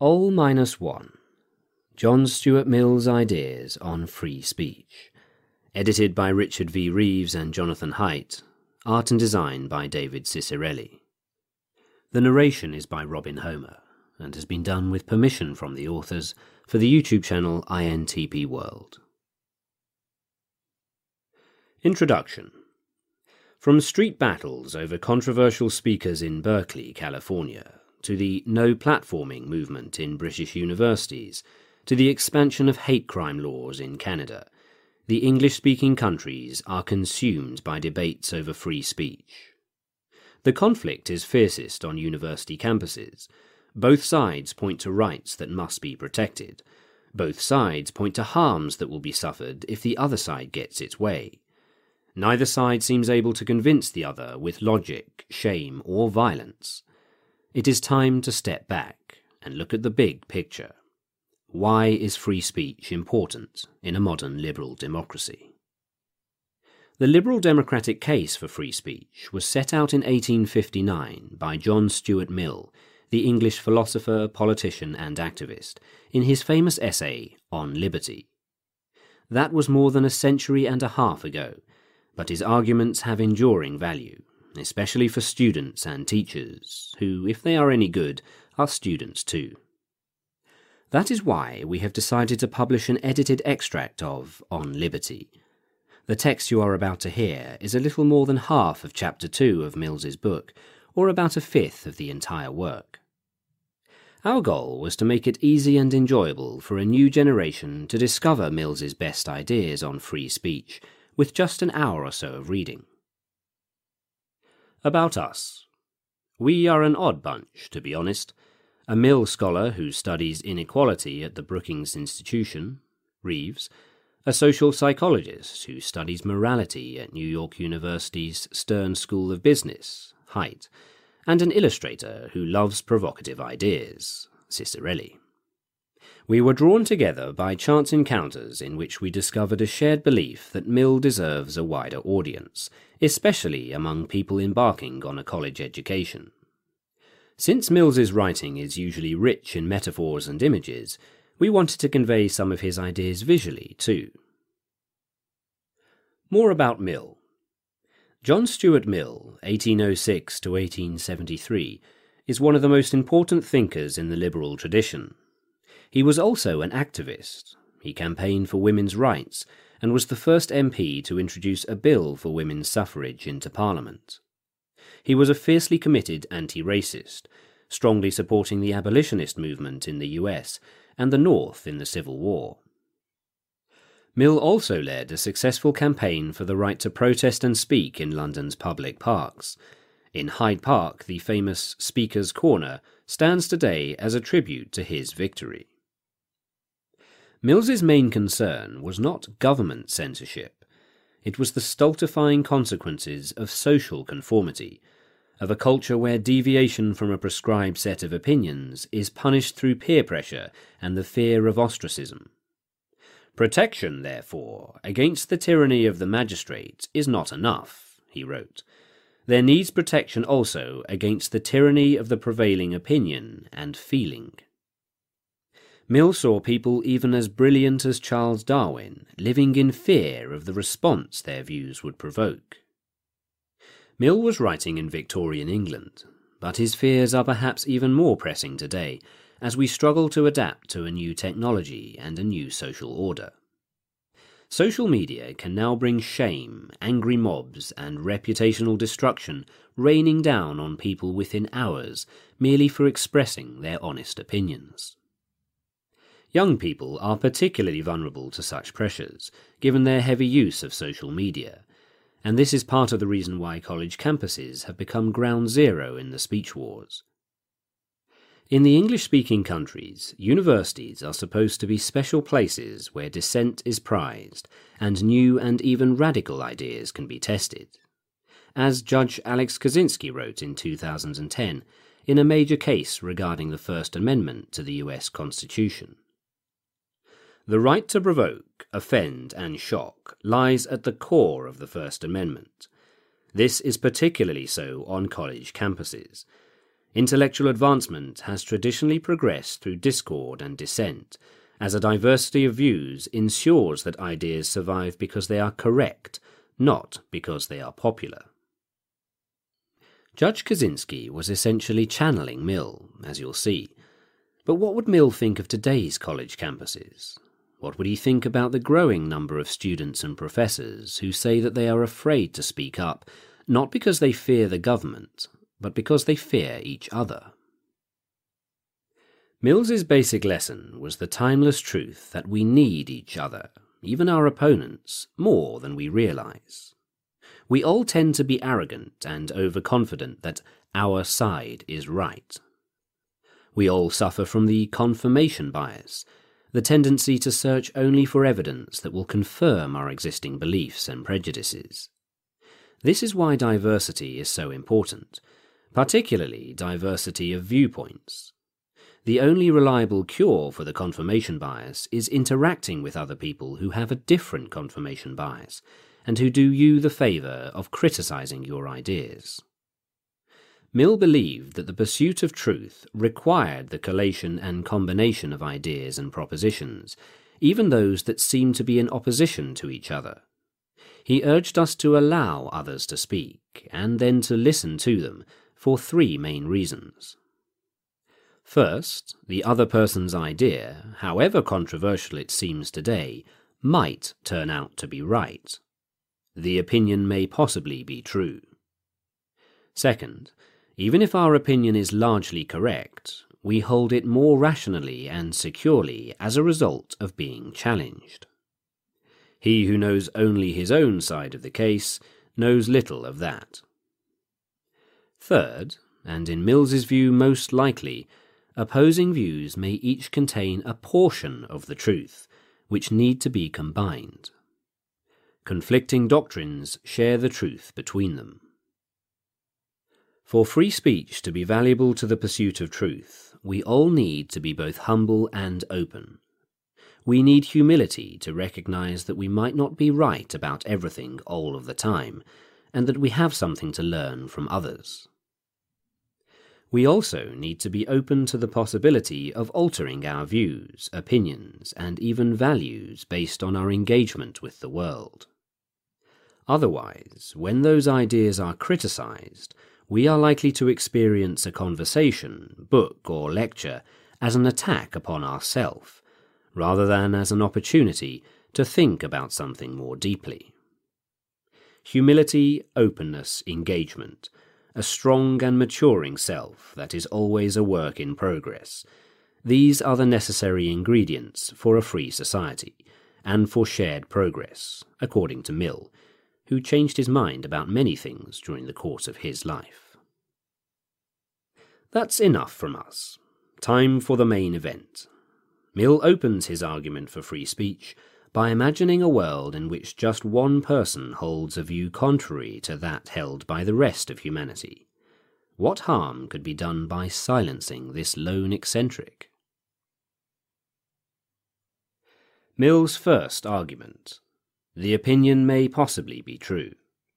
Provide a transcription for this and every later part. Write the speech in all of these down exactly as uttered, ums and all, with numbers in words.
Ol minus one. John Stuart Mill's Ideas on Free Speech. Edited by Richard V. Reeves and Jonathan Haidt. Art and design by David Cicirelli. The narration is by Robin Homer, and has been done with permission from the authors for the YouTube channel I N T P World. Introduction. From street battles over controversial speakers in Berkeley, California, to the no platforming movement in British universities, to the expansion of hate crime laws in Canada, the English-speaking countries are consumed by debates over free speech. The conflict is fiercest on university campuses. Both sides point to rights that must be protected. Both sides point to harms that will be suffered if the other side gets its way. Neither side seems able to convince the other with logic, shame, or violence. It is time to step back and look at the big picture. Why is free speech important in a modern liberal democracy? The liberal democratic case for free speech was set out in eighteen fifty-nine by John Stuart Mill, the English philosopher, politician, and activist, in his famous essay On Liberty. That was more than a century and a half ago, but his arguments have enduring value, especially for students and teachers, who, if they are any good, are students too. That is why we have decided to publish an edited extract of On Liberty. The text you are about to hear is a little more than half of chapter two of Mills's book, or about a fifth of the entire work. Our goal was to make it easy and enjoyable for a new generation to discover Mills's best ideas on free speech, with just an hour or so of reading. About us. We are an odd bunch, to be honest. A Mill scholar who studies inequality at the Brookings Institution, Reeves, a social psychologist who studies morality at New York University's Stern School of Business, Haidt, and an illustrator who loves provocative ideas, Cicirelli. We were drawn together by chance encounters in which we discovered a shared belief that Mill deserves a wider audience, especially among people embarking on a college education. Since Mills's writing is usually rich in metaphors and images, we wanted to convey some of his ideas visually too. More about Mill. John Stuart Mill, eighteen oh six to eighteen seventy-three, is one of the most important thinkers in the liberal tradition. He was also an activist. He campaigned for women's rights and was the first M P to introduce a bill for women's suffrage into Parliament. He was a fiercely committed anti-racist, strongly supporting the abolitionist movement in the U S and the North in the Civil War. Mill also led a successful campaign for the right to protest and speak in London's public parks. In Hyde Park, the famous Speaker's Corner stands today as a tribute to his victory. Mills's main concern was not government censorship. It was the stultifying consequences of social conformity, of a culture where deviation from a prescribed set of opinions is punished through peer pressure and the fear of ostracism. Protection, therefore, against the tyranny of the magistrate is not enough, he wrote. There needs protection also against the tyranny of the prevailing opinion and feeling. Mill saw people even as brilliant as Charles Darwin living in fear of the response their views would provoke. Mill was writing in Victorian England, but his fears are perhaps even more pressing today as we struggle to adapt to a new technology and a new social order. Social media can now bring shame, angry mobs, and reputational destruction raining down on people within hours merely for expressing their honest opinions. Young people are particularly vulnerable to such pressures, given their heavy use of social media, and this is part of the reason why college campuses have become ground zero in the speech wars. In the English-speaking countries, universities are supposed to be special places where dissent is prized and new and even radical ideas can be tested. As Judge Alex Kozinski wrote in two thousand ten in a major case regarding the First Amendment to the U S Constitution. The right to provoke, offend, and shock lies at the core of the First Amendment. This is particularly so on college campuses. Intellectual advancement has traditionally progressed through discord and dissent, as a diversity of views ensures that ideas survive because they are correct, not because they are popular. Judge Kaczynski was essentially channeling Mill, as you'll see. But what would Mill think of today's college campuses? What would he think about the growing number of students and professors who say that they are afraid to speak up, not because they fear the government, but because they fear each other? Mill's basic lesson was the timeless truth that we need each other, even our opponents, more than we realize. We all tend to be arrogant and overconfident that our side is right. We all suffer from the confirmation bias, the tendency to search only for evidence that will confirm our existing beliefs and prejudices. This is why diversity is so important, particularly diversity of viewpoints. The only reliable cure for the confirmation bias is interacting with other people who have a different confirmation bias, and who do you the favour of criticizing your ideas. Mill believed that the pursuit of truth required the collation and combination of ideas and propositions, even those that seemed to be in opposition to each other. He urged us to allow others to speak, and then to listen to them, for three main reasons. First, the other person's idea, however controversial it seems today, might turn out to be right. The opinion may possibly be true. Second, even if our opinion is largely correct, we hold it more rationally and securely as a result of being challenged. He who knows only his own side of the case knows little of that. Third, and in Mill's view most likely, opposing views may each contain a portion of the truth, which need to be combined. Conflicting doctrines share the truth between them. For free speech to be valuable to the pursuit of truth, we all need to be both humble and open. We need humility to recognize that we might not be right about everything all of the time, and that we have something to learn from others. We also need to be open to the possibility of altering our views, opinions, and even values based on our engagement with the world. Otherwise, when those ideas are criticized, we are likely to experience a conversation, book, or lecture as an attack upon ourself, rather than as an opportunity to think about something more deeply. Humility, openness, engagement, a strong and maturing self that is always a work in progress. These are the necessary ingredients for a free society, and for shared progress, according to Mill, who changed his mind about many things during the course of his life. That's enough from us. Time for the main event. Mill opens his argument for free speech by imagining a world in which just one person holds a view contrary to that held by the rest of humanity. What harm could be done by silencing this lone eccentric? Mill's first argument. The opinion may possibly be true.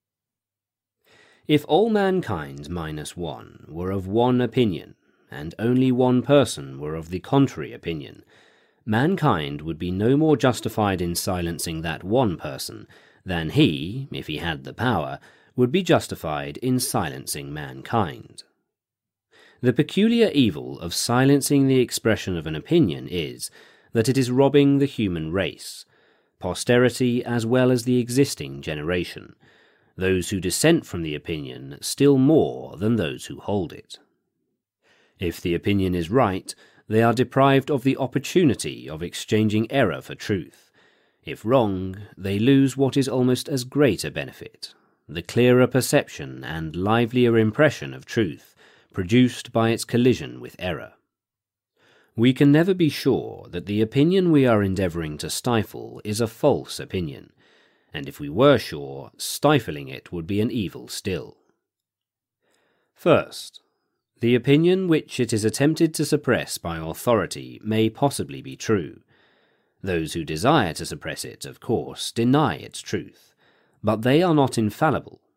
If all mankind minus one were of one opinion, and only one person were of the contrary opinion, mankind would be no more justified in silencing that one person than he, if he had the power, would be justified in silencing mankind. The peculiar evil of silencing the expression of an opinion is that it is robbing the human race, posterity as well as the existing generation, those who dissent from the opinion still more than those who hold it. If the opinion is right, they are deprived of the opportunity of exchanging error for truth. If wrong, they lose what is almost as great a benefit, the clearer perception and livelier impression of truth produced by its collision with error. We can never be sure that the opinion we are endeavouring to stifle is a false opinion, and if we were sure, stifling it would be an evil still. First, the opinion which it is attempted to suppress by authority may possibly be true. Those who desire to suppress it, of course, deny its truth, but they are not infallible.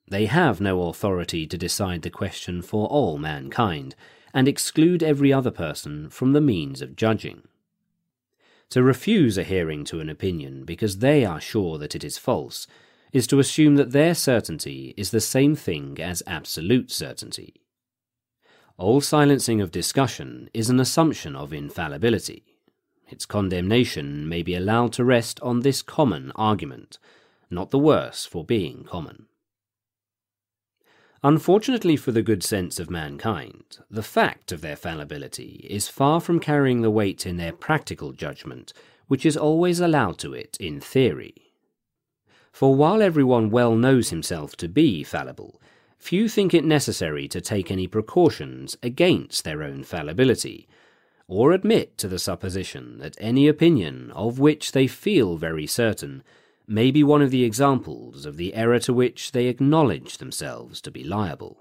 They have no authority to decide the question for all mankind, and exclude every other person from the means of judging. To refuse a hearing to an opinion because they are sure that it is false is to assume that their certainty is the same thing as absolute certainty. All silencing of discussion is an assumption of infallibility. Its condemnation may be allowed to rest on this common argument, not the worse for being common. Unfortunately for the good sense of mankind, the fact of their fallibility is far from carrying the weight in their practical judgment, which is always allowed to it in theory. For while everyone well knows himself to be fallible, few think it necessary to take any precautions against their own fallibility, or admit to the supposition that any opinion of which they feel very certain may be one of the examples of the error to which they acknowledge themselves to be liable.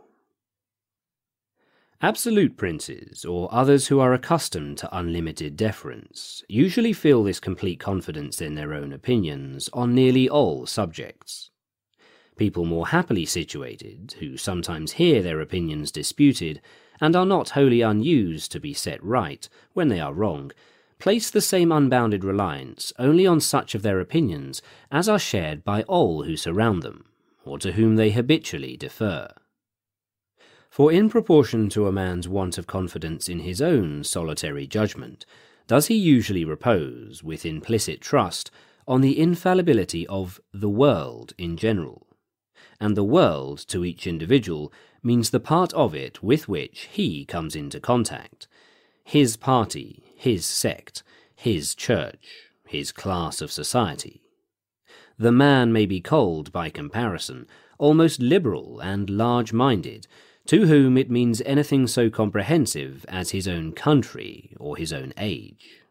Absolute princes, or others who are accustomed to unlimited deference, usually feel this complete confidence in their own opinions on nearly all subjects. People more happily situated, who sometimes hear their opinions disputed, and are not wholly unused to be set right when they are wrong, place the same unbounded reliance only on such of their opinions as are shared by all who surround them, or to whom they habitually defer. For in proportion to a man's want of confidence in his own solitary judgment, does he usually repose, with implicit trust, on the infallibility of the world in general. And the world, to each individual, means the part of it with which he comes into contact, his party, his sect, his church, his class of society. The man may be cold by comparison, almost liberal and large-minded, to whom it means anything so comprehensive as his own country or his own age.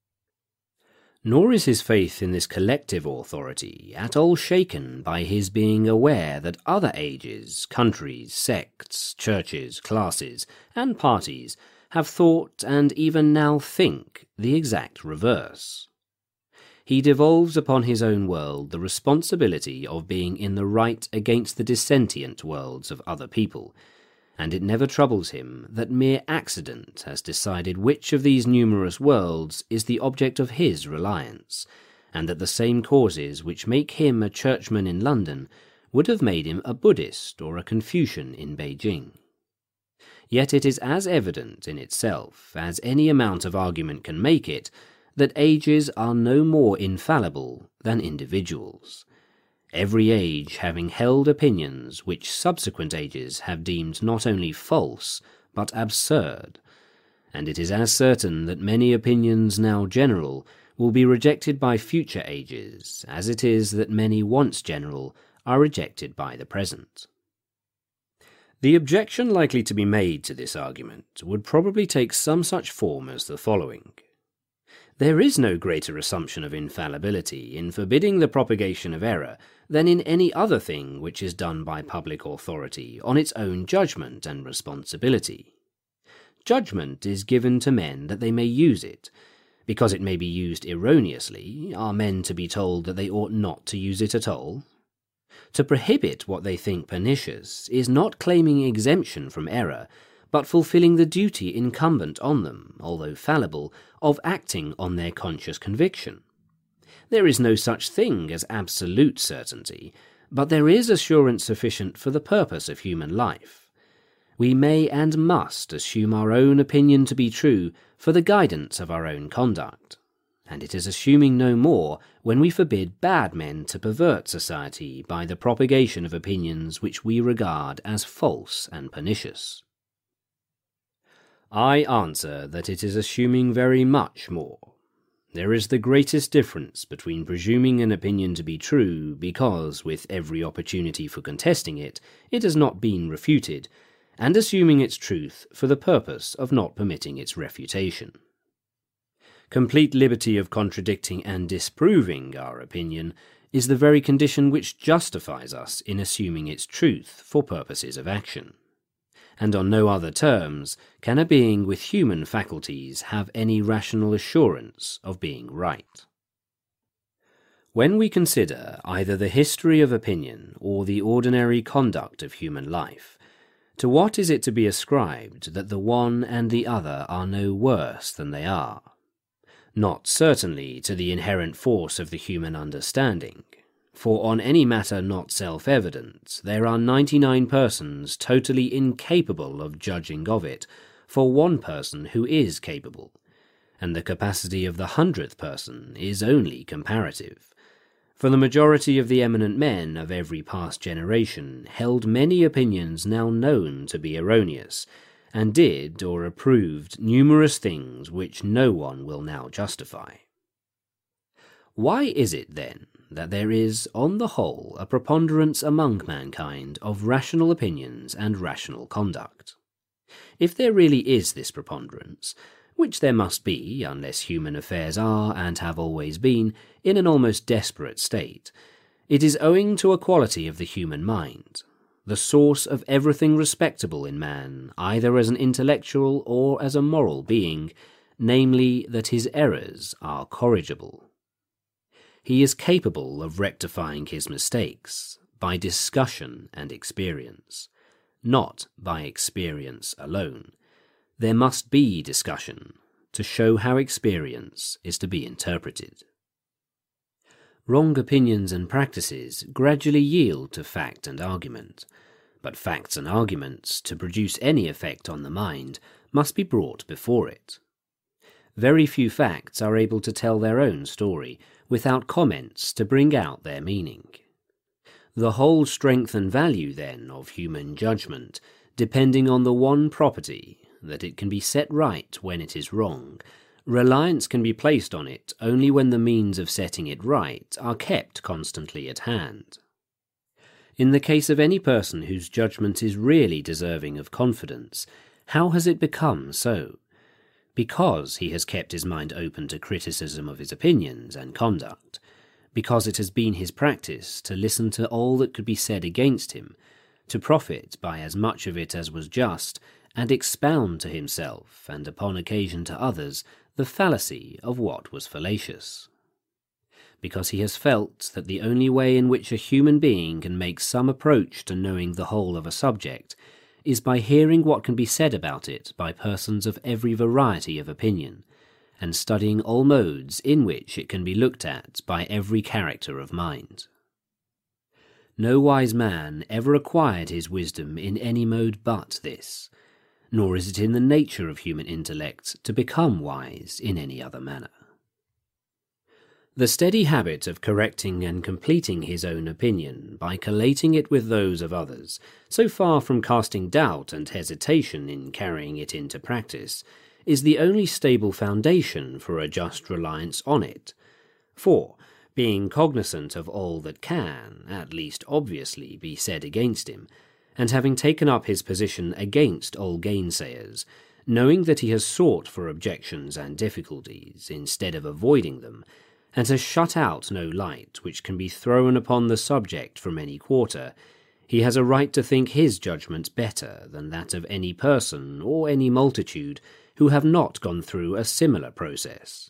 Nor is his faith in this collective authority at all shaken by his being aware that other ages, countries, sects, churches, classes, and parties have thought and even now think the exact reverse. He devolves upon his own world the responsibility of being in the right against the dissentient worlds of other people, and it never troubles him that mere accident has decided which of these numerous worlds is the object of his reliance, and that the same causes which make him a churchman in London would have made him a Buddhist or a Confucian in Beijing. Yet it is as evident in itself as any amount of argument can make it that ages are no more infallible than individuals, every age having held opinions which subsequent ages have deemed not only false, but absurd, and it is as certain that many opinions now general will be rejected by future ages, as it is that many once general are rejected by the present. The objection likely to be made to this argument would probably take some such form as the following. There is no greater assumption of infallibility in forbidding the propagation of error than in any other thing which is done by public authority on its own judgment and responsibility. Judgment is given to men that they may use it. Because it may be used erroneously, are men to be told that they ought not to use it at all? To prohibit what they think pernicious is not claiming exemption from error, but fulfilling the duty incumbent on them, although fallible, of acting on their conscious conviction. There is no such thing as absolute certainty, but there is assurance sufficient for the purpose of human life. We may and must assume our own opinion to be true for the guidance of our own conduct, and it is assuming no more when we forbid bad men to pervert society by the propagation of opinions which we regard as false and pernicious. I answer that it is assuming very much more. There is the greatest difference between presuming an opinion to be true because, with every opportunity for contesting it, it has not been refuted, and assuming its truth for the purpose of not permitting its refutation. Complete liberty of contradicting and disproving our opinion is the very condition which justifies us in assuming its truth for purposes of action. And on no other terms can a being with human faculties have any rational assurance of being right. When we consider either the history of opinion or the ordinary conduct of human life, to what is it to be ascribed that the one and the other are no worse than they are? Not certainly to the inherent force of the human understanding, for on any matter not self-evident, there are ninety-nine persons totally incapable of judging of it, for one person who is capable, and the capacity of the hundredth person is only comparative. For the majority of the eminent men of every past generation held many opinions now known to be erroneous, and did or approved numerous things which no one will now justify. Why is it, then, that there is, on the whole, a preponderance among mankind of rational opinions and rational conduct? If there really is this preponderance, which there must be unless human affairs are, and have always been, in an almost desperate state, it is owing to a quality of the human mind, the source of everything respectable in man, either as an intellectual or as a moral being, namely that his errors are corrigible. He is capable of rectifying his mistakes by discussion and experience, not by experience alone. There must be discussion to show how experience is to be interpreted. Wrong opinions and practices gradually yield to fact and argument, but facts and arguments, to produce any effect on the mind, must be brought before it. Very few facts are able to tell their own story without comments to bring out their meaning. The whole strength and value, then, of human judgment, depending on the one property, that it can be set right when it is wrong, reliance can be placed on it only when the means of setting it right are kept constantly at hand. In the case of any person whose judgment is really deserving of confidence, how has it become so? Because he has kept his mind open to criticism of his opinions and conduct, because it has been his practice to listen to all that could be said against him, to profit by as much of it as was just, and expound to himself, and upon occasion to others, the fallacy of what was fallacious. Because he has felt that the only way in which a human being can make some approach to knowing the whole of a subject is by hearing what can be said about it by persons of every variety of opinion, and studying all modes in which it can be looked at by every character of mind. No wise man ever acquired his wisdom in any mode but this, nor is it in the nature of human intellect to become wise in any other manner. The steady habit of correcting and completing his own opinion by collating it with those of others, so far from casting doubt and hesitation in carrying it into practice, is the only stable foundation for a just reliance on it. For, being cognizant of all that can, at least obviously, be said against him, and having taken up his position against all gainsayers, knowing that he has sought for objections and difficulties instead of avoiding them, and has shut out no light which can be thrown upon the subject from any quarter, he has a right to think his judgment better than that of any person or any multitude who have not gone through a similar process.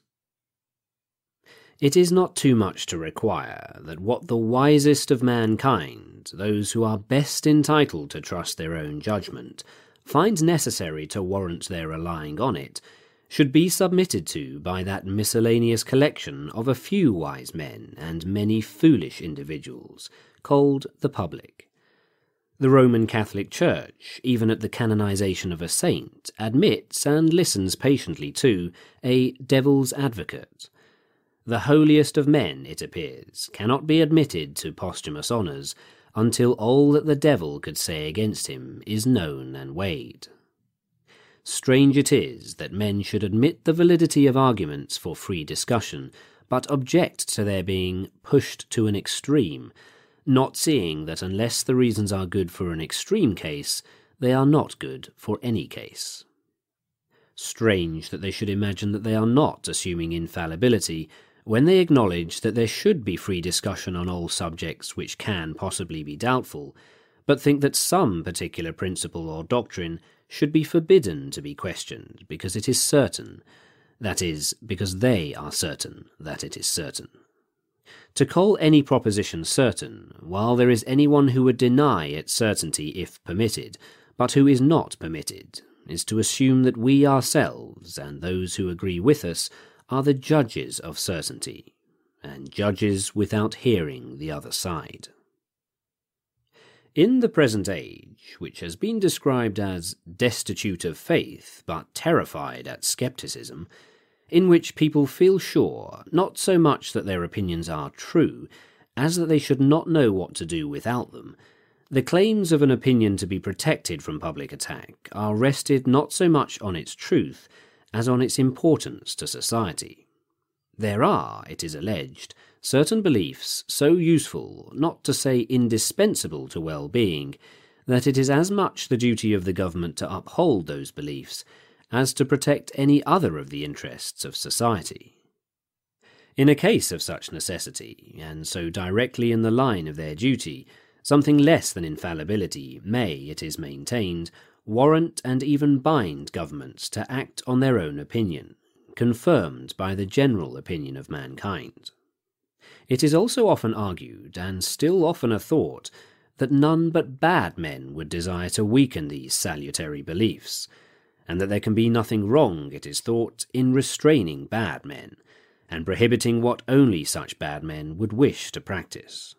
It is not too much to require that what the wisest of mankind, those who are best entitled to trust their own judgment, find necessary to warrant their relying on it, should be submitted to by that miscellaneous collection of a few wise men and many foolish individuals, called the public. The Roman Catholic Church, even at the canonization of a saint, admits and listens patiently to a devil's advocate. The holiest of men, it appears, cannot be admitted to posthumous honours until all that the devil could say against him is known and weighed. Strange it is that men should admit the validity of arguments for free discussion, but object to their being pushed to an extreme, not seeing that unless the reasons are good for an extreme case, they are not good for any case. Strange that they should imagine that they are not assuming infallibility, when they acknowledge that there should be free discussion on all subjects which can possibly be doubtful, but think that some particular principle or doctrine should be forbidden to be questioned because it is certain, that is, because they are certain that it is certain. To call any proposition certain, while there is anyone who would deny its certainty if permitted, but who is not permitted, is to assume that we ourselves, and those who agree with us, are the judges of certainty, and judges without hearing the other side. In the present age, which has been described as destitute of faith but terrified at scepticism, in which people feel sure not so much that their opinions are true, as that they should not know what to do without them, the claims of an opinion to be protected from public attack are rested not so much on its truth as on its importance to society. There are, it is alleged, certain beliefs so useful, not to say indispensable to well-being, that it is as much the duty of the government to uphold those beliefs as to protect any other of the interests of society. In a case of such necessity, and so directly in the line of their duty, something less than infallibility may, it is maintained, warrant and even bind governments to act on their own opinion, confirmed by the general opinion of mankind. It is also often argued, and still oftener thought, that none but bad men would desire to weaken these salutary beliefs, and that there can be nothing wrong, it is thought, in restraining bad men, and prohibiting what only such bad men would wish to practice.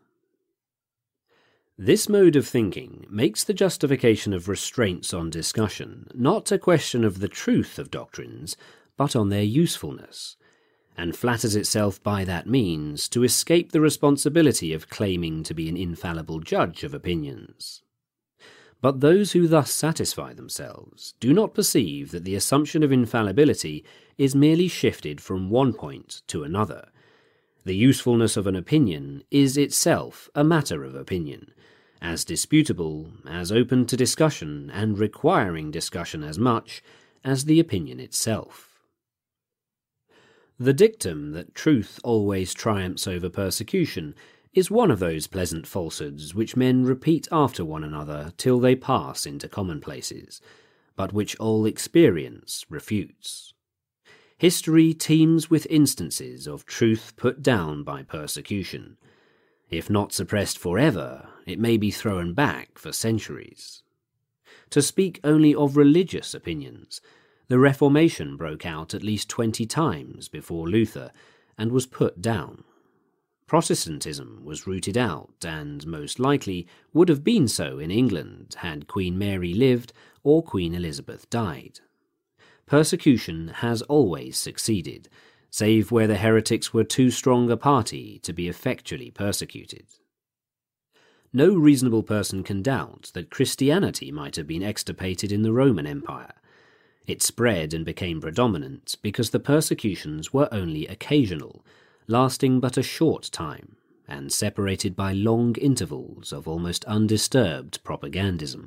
This mode of thinking makes the justification of restraints on discussion not a question of the truth of doctrines, but on their usefulness, and flatters itself by that means to escape the responsibility of claiming to be an infallible judge of opinions. But those who thus satisfy themselves do not perceive that the assumption of infallibility is merely shifted from one point to another. The usefulness of an opinion is itself a matter of opinion, as disputable, as open to discussion, and requiring discussion as much as the opinion itself. The dictum that truth always triumphs over persecution is one of those pleasant falsehoods which men repeat after one another till they pass into commonplaces, but which all experience refutes. History teems with instances of truth put down by persecution. If not suppressed forever, it may be thrown back for centuries. To speak only of religious opinions, the Reformation broke out at least twenty times before Luther, and was put down. Protestantism was rooted out, and most likely would have been so in England had Queen Mary lived or Queen Elizabeth died. Persecution has always succeeded, save where the heretics were too strong a party to be effectually persecuted. No reasonable person can doubt that Christianity might have been extirpated in the Roman Empire. It spread and became predominant because the persecutions were only occasional, lasting but a short time, and separated by long intervals of almost undisturbed propagandism.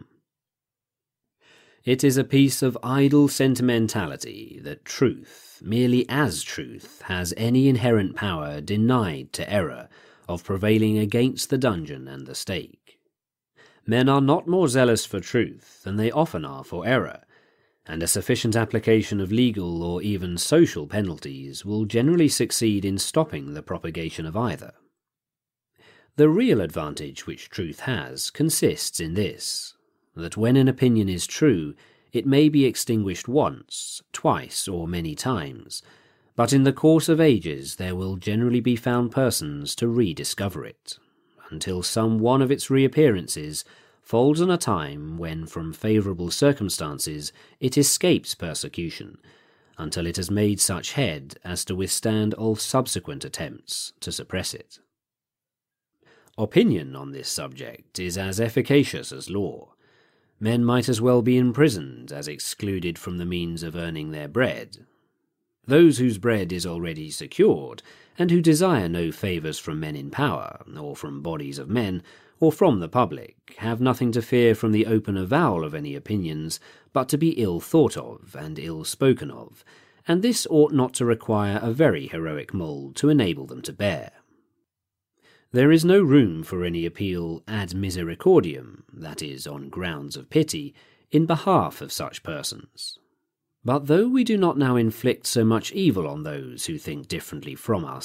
It is a piece of idle sentimentality that truth, merely as truth, has any inherent power denied to error of prevailing against the dungeon and the stake. Men are not more zealous for truth than they often are for error, and a sufficient application of legal or even social penalties will generally succeed in stopping the propagation of either. The real advantage which truth has consists in this, that when an opinion is true, it may be extinguished once, twice, or many times, but in the course of ages there will generally be found persons to rediscover it, until some one of its reappearances falls on a time when from favourable circumstances it escapes persecution, until it has made such head as to withstand all subsequent attempts to suppress it. Opinion on this subject is as efficacious as law. Men might as well be imprisoned as excluded from the means of earning their bread. Those whose bread is already secured, and who desire no favours from men in power, or from bodies of men, or from the public, have nothing to fear from the open avowal of any opinions, but to be ill thought of and ill spoken of, and this ought not to require a very heroic mould to enable them to bear. There is no room for any appeal ad misericordiam, that is, on grounds of pity, in behalf of such persons. But though we do not now inflict so much evil on those who think differently from us,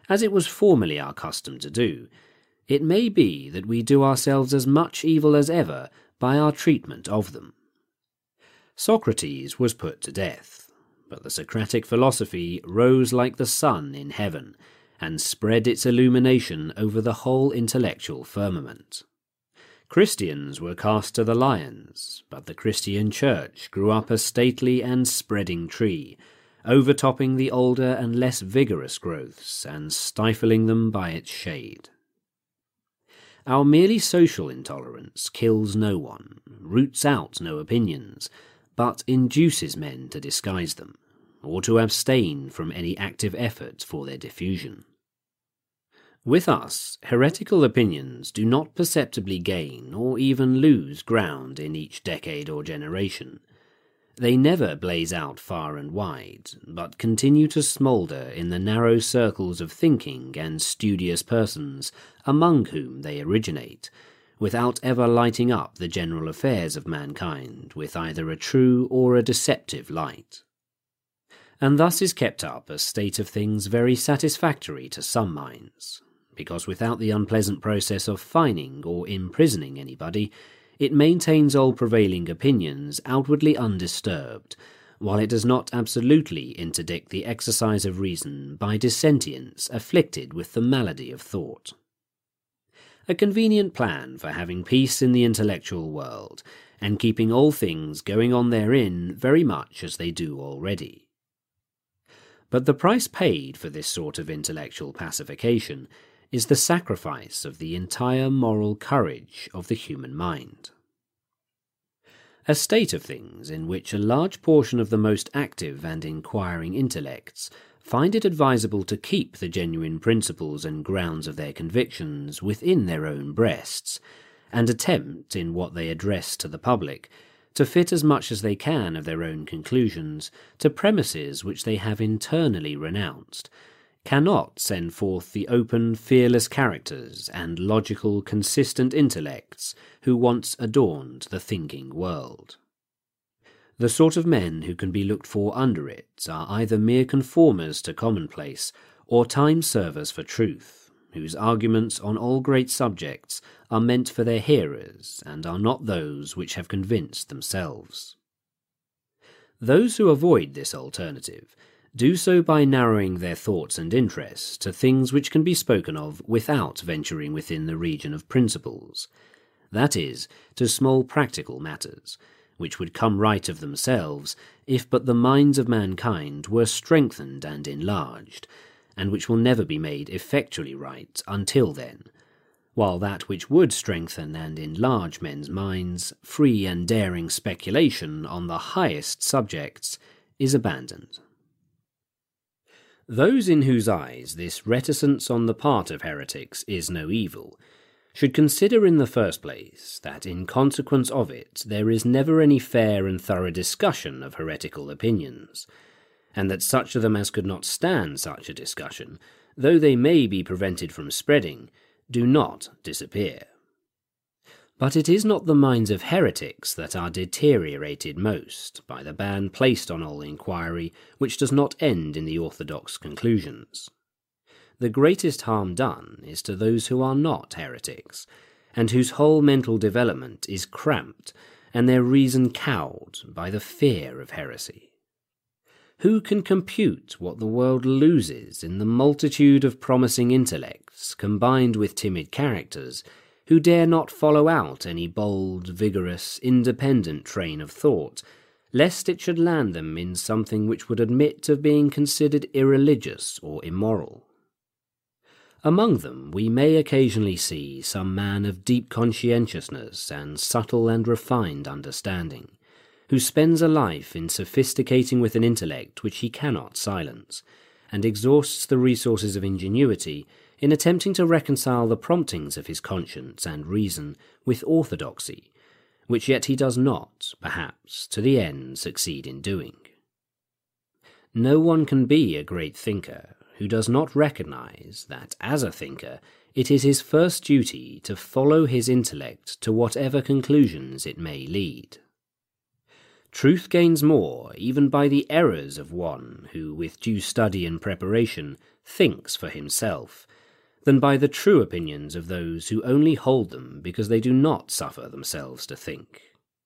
as it was formerly our custom to do, it may be that we do ourselves as much evil as ever by our treatment of them. Socrates was put to death, but the Socratic philosophy rose like the sun in heaven, and spread its illumination over the whole intellectual firmament. Christians were cast to the lions, but the Christian Church grew up a stately and spreading tree, overtopping the older and less vigorous growths and stifling them by its shade. Our merely social intolerance kills no one, roots out no opinions, but induces men to disguise them, or to abstain from any active effort for their diffusion. With us, heretical opinions do not perceptibly gain or even lose ground in each decade or generation. They never blaze out far and wide, but continue to smoulder in the narrow circles of thinking and studious persons among whom they originate, without ever lighting up the general affairs of mankind with either a true or a deceptive light. And thus is kept up a state of things very satisfactory to some minds, because without the unpleasant process of fining or imprisoning anybody, it maintains all prevailing opinions outwardly undisturbed, while it does not absolutely interdict the exercise of reason by dissentients afflicted with the malady of thought. A convenient plan for having peace in the intellectual world, and keeping all things going on therein very much as they do already. But the price paid for this sort of intellectual pacification is the sacrifice of the entire moral courage of the human mind. A state of things in which a large portion of the most active and inquiring intellects find it advisable to keep the genuine principles and grounds of their convictions within their own breasts, and attempt, in what they address to the public, to fit as much as they can of their own conclusions to premises which they have internally renounced, cannot send forth the open, fearless characters and logical, consistent intellects who once adorned the thinking world. The sort of men who can be looked for under it are either mere conformers to commonplace or time-servers for truth, whose arguments on all great subjects are meant for their hearers and are not those which have convinced themselves. Those who avoid this alternative do so by narrowing their thoughts and interests to things which can be spoken of without venturing within the region of principles, that is, to small practical matters, which would come right of themselves if but the minds of mankind were strengthened and enlarged, and which will never be made effectually right until then, while that which would strengthen and enlarge men's minds, free and daring speculation on the highest subjects, is abandoned. Those in whose eyes this reticence on the part of heretics is no evil, should consider in the first place that in consequence of it there is never any fair and thorough discussion of heretical opinions, and that such of them as could not stand such a discussion, though they may be prevented from spreading, do not disappear. But it is not the minds of heretics that are deteriorated most by the ban placed on all inquiry which does not end in the orthodox conclusions. The greatest harm done is to those who are not heretics, and whose whole mental development is cramped and their reason cowed by the fear of heresy. Who can compute what the world loses in the multitude of promising intellects combined with timid characters, who dare not follow out any bold, vigorous, independent train of thought, lest it should land them in something which would admit of being considered irreligious or immoral? Among them we may occasionally see some man of deep conscientiousness and subtle and refined understanding, who spends a life in sophisticating with an intellect which he cannot silence, and exhausts the resources of ingenuity in attempting to reconcile the promptings of his conscience and reason with orthodoxy, which yet he does not, perhaps, to the end succeed in doing. No one can be a great thinker who does not recognize that, as a thinker, it is his first duty to follow his intellect to whatever conclusions it may lead. Truth gains more even by the errors of one who, with due study and preparation, thinks for himself, than by the true opinions of those who only hold them because they do not suffer themselves to think.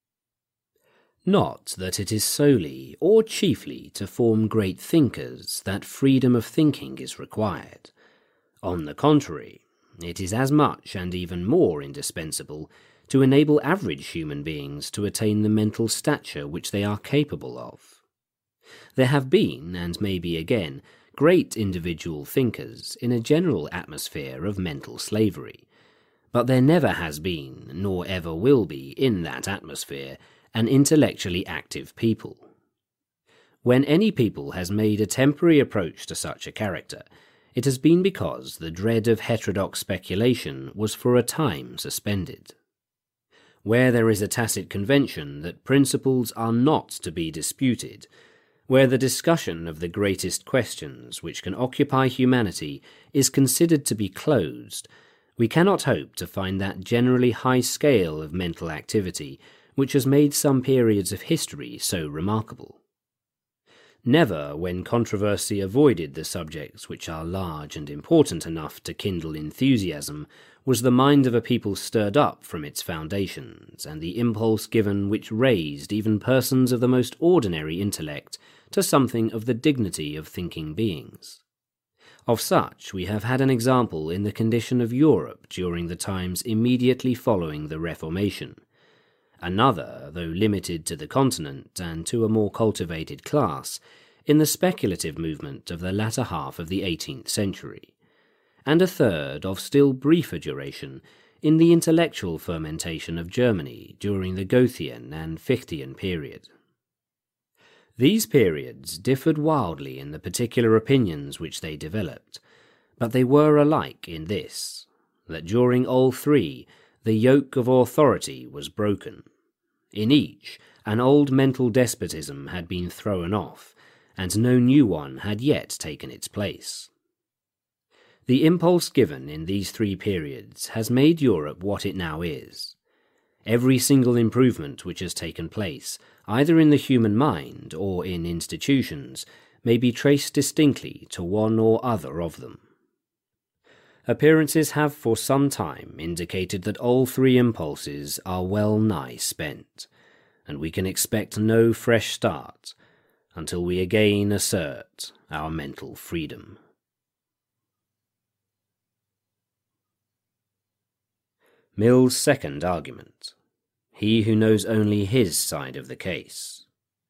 Not that it is solely or chiefly to form great thinkers that freedom of thinking is required. On the contrary, it is as much and even more indispensable to enable average human beings to attain the mental stature which they are capable of. There have been, and may be again, great individual thinkers in a general atmosphere of mental slavery, but there never has been, nor ever will be, in that atmosphere, an intellectually active people. When any people has made a temporary approach to such a character, it has been because the dread of heterodox speculation was for a time suspended. Where there is a tacit convention that principles are not to be disputed, where the discussion of the greatest questions which can occupy humanity is considered to be closed, we cannot hope to find that generally high scale of mental activity which has made some periods of history so remarkable. Never, when controversy avoided the subjects which are large and important enough to kindle enthusiasm, was the mind of a people stirred up from its foundations, and the impulse given which raised even persons of the most ordinary intellect to something of the dignity of thinking beings. Of such we have had an example in the condition of Europe during the times immediately following the Reformation. Another, though limited to the continent and to a more cultivated class, in the speculative movement of the latter half of the eighteenth century, and a third of still briefer duration in the intellectual fermentation of Germany during the Goethean and Fichtean period. These periods differed wildly in the particular opinions which they developed, but they were alike in this, that during all three the yoke of authority was broken. In each, an old mental despotism had been thrown off, and no new one had yet taken its place. The impulse given in these three periods has made Europe what it now is. Every single improvement which has taken place, either in the human mind or in institutions, may be traced distinctly to one or other of them. Appearances have for some time indicated that all three impulses are well nigh spent, and we can expect no fresh start until we again assert our mental freedom. Mill's second argument: he who knows only his side of the case.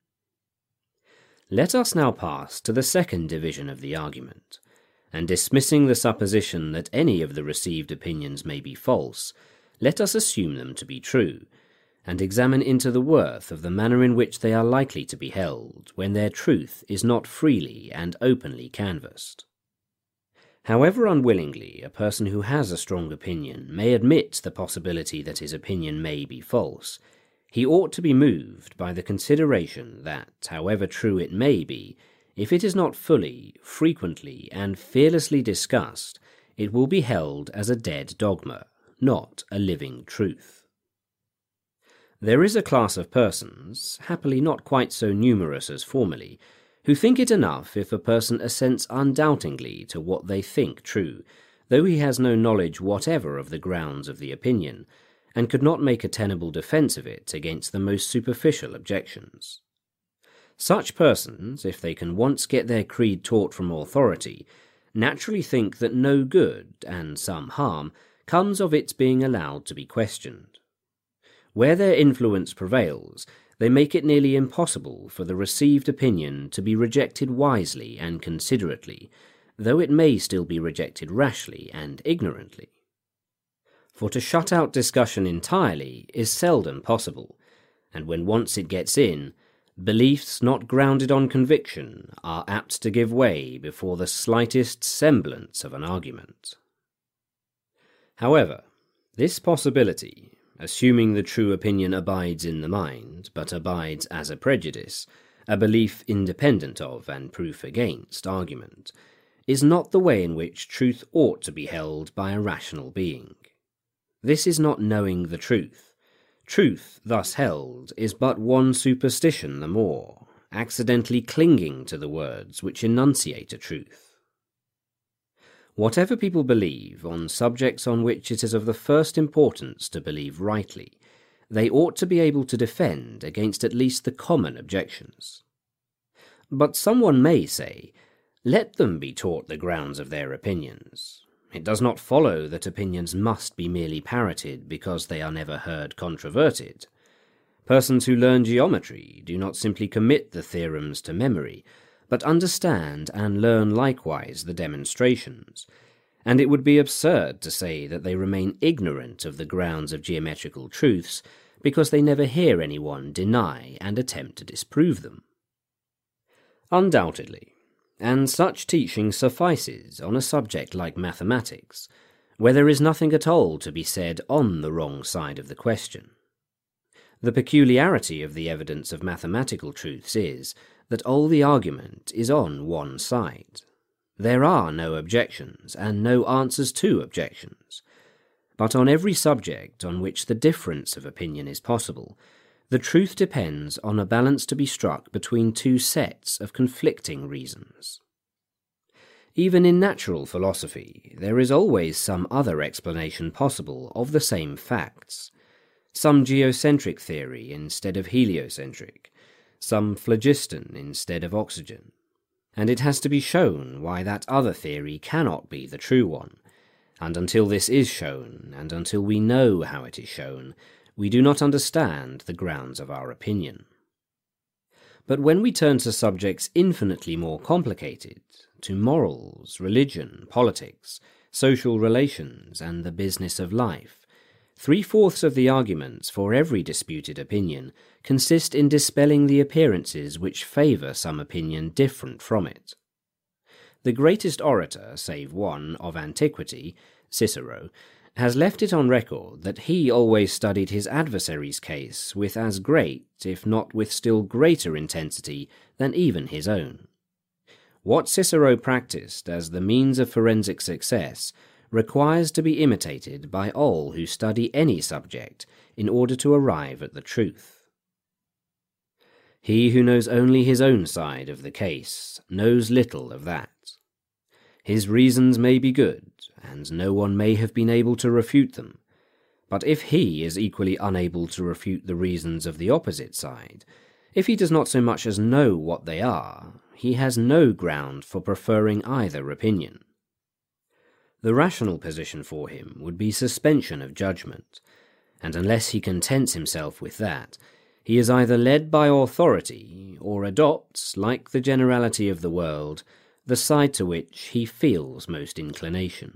Let us now pass to the second division of the argument, and dismissing the supposition that any of the received opinions may be false, let us assume them to be true, and examine into the worth of the manner in which they are likely to be held when their truth is not freely and openly canvassed. However unwillingly a person who has a strong opinion may admit the possibility that his opinion may be false, he ought to be moved by the consideration that, however true it may be, if it is not fully, frequently, and fearlessly discussed, it will be held as a dead dogma, not a living truth. There is a class of persons, happily not quite so numerous as formerly, who think it enough if a person assents undoubtingly to what they think true, though he has no knowledge whatever of the grounds of the opinion, and could not make a tenable defence of it against the most superficial objections. Such persons, if they can once get their creed taught from authority, naturally think that no good, and some harm, comes of its being allowed to be questioned. Where their influence prevails, they make it nearly impossible for the received opinion to be rejected wisely and considerately, though it may still be rejected rashly and ignorantly. For to shut out discussion entirely is seldom possible, and when once it gets in, beliefs not grounded on conviction are apt to give way before the slightest semblance of an argument. However, this possibility, assuming the true opinion abides in the mind, but abides as a prejudice, a belief independent of and proof against argument, is not the way in which truth ought to be held by a rational being. This is not knowing the truth. Truth, thus held, is but one superstition the more, accidentally clinging to the words which enunciate a truth. Whatever people believe on subjects on which it is of the first importance to believe rightly, they ought to be able to defend against at least the common objections. But someone may say, let them be taught the grounds of their opinions. It does not follow that opinions must be merely parroted because they are never heard controverted. Persons who learn geometry do not simply commit the theorems to memory, but understand and learn likewise the demonstrations, and it would be absurd to say that they remain ignorant of the grounds of geometrical truths because they never hear anyone deny and attempt to disprove them. Undoubtedly, and such teaching suffices on a subject like mathematics, where there is nothing at all to be said on the wrong side of the question. The peculiarity of the evidence of mathematical truths is that all the argument is on one side. There are no objections and no answers to objections. But on every subject on which the difference of opinion is possible, the truth depends on a balance to be struck between two sets of conflicting reasons. Even in natural philosophy, there is always some other explanation possible of the same facts, some geocentric theory instead of heliocentric, some phlogiston instead of oxygen, and it has to be shown why that other theory cannot be the true one, and until this is shown, and until we know how it is shown, we do not understand the grounds of our opinion. But when we turn to subjects infinitely more complicated, to morals, religion, politics, social relations, and the business of life, three-fourths of the arguments for every disputed opinion consist in dispelling the appearances which favour some opinion different from it. The greatest orator, save one, of antiquity, Cicero, has left it on record that he always studied his adversary's case with as great, if not with still greater intensity than even his own. What Cicero practiced as the means of forensic success requires to be imitated by all who study any subject in order to arrive at the truth. He who knows only his own side of the case knows little of that. His reasons may be good, and no one may have been able to refute them, but if he is equally unable to refute the reasons of the opposite side, if he does not so much as know what they are, he has no ground for preferring either opinion. The rational position for him would be suspension of judgment, and unless he contents himself with that, he is either led by authority, or adopts, like the generality of the world, the side to which he feels most inclination.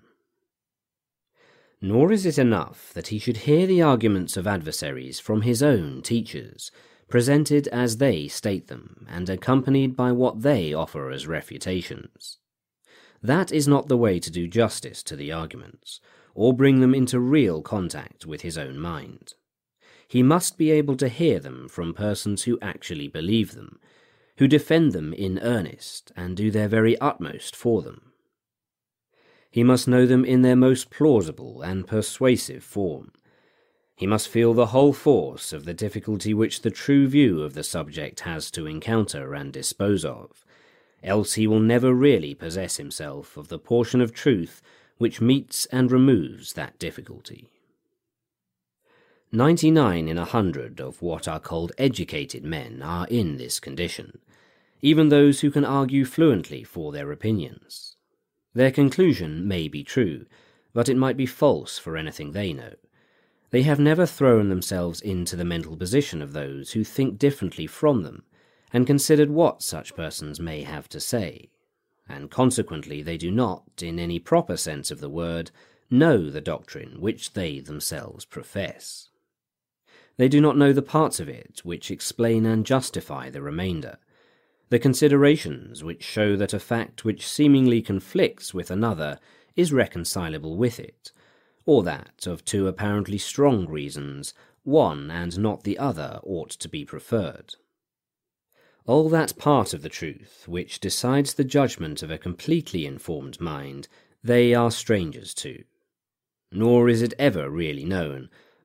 Nor is it enough that he should hear the arguments of adversaries from his own teachers, presented as they state them, and accompanied by what they offer as refutations. That is not the way to do justice to the arguments, or bring them into real contact with his own mind. He must be able to hear them from persons who actually believe them, who defend them in earnest, and do their very utmost for them. He must know them in their most plausible and persuasive form. He must feel the whole force of the difficulty which the true view of the subject has to encounter and dispose of, else he will never really possess himself of the portion of truth which meets and removes that difficulty. Ninety-nine in a hundred of what are called educated men are in this condition, even those who can argue fluently for their opinions. Their conclusion may be true, but it might be false for anything they know. They have never thrown themselves into the mental position of those who think differently from them, and considered what such persons may have to say, and consequently they do not, in any proper sense of the word, know the doctrine which they themselves profess. They do not know the parts of it which explain and justify the remainder, the considerations which show that a fact which seemingly conflicts with another is reconcilable with it, or that, of two apparently strong reasons, one and not the other ought to be preferred. All that part of the truth which decides the judgment of a completely informed mind, they are strangers to. Nor is it ever really known,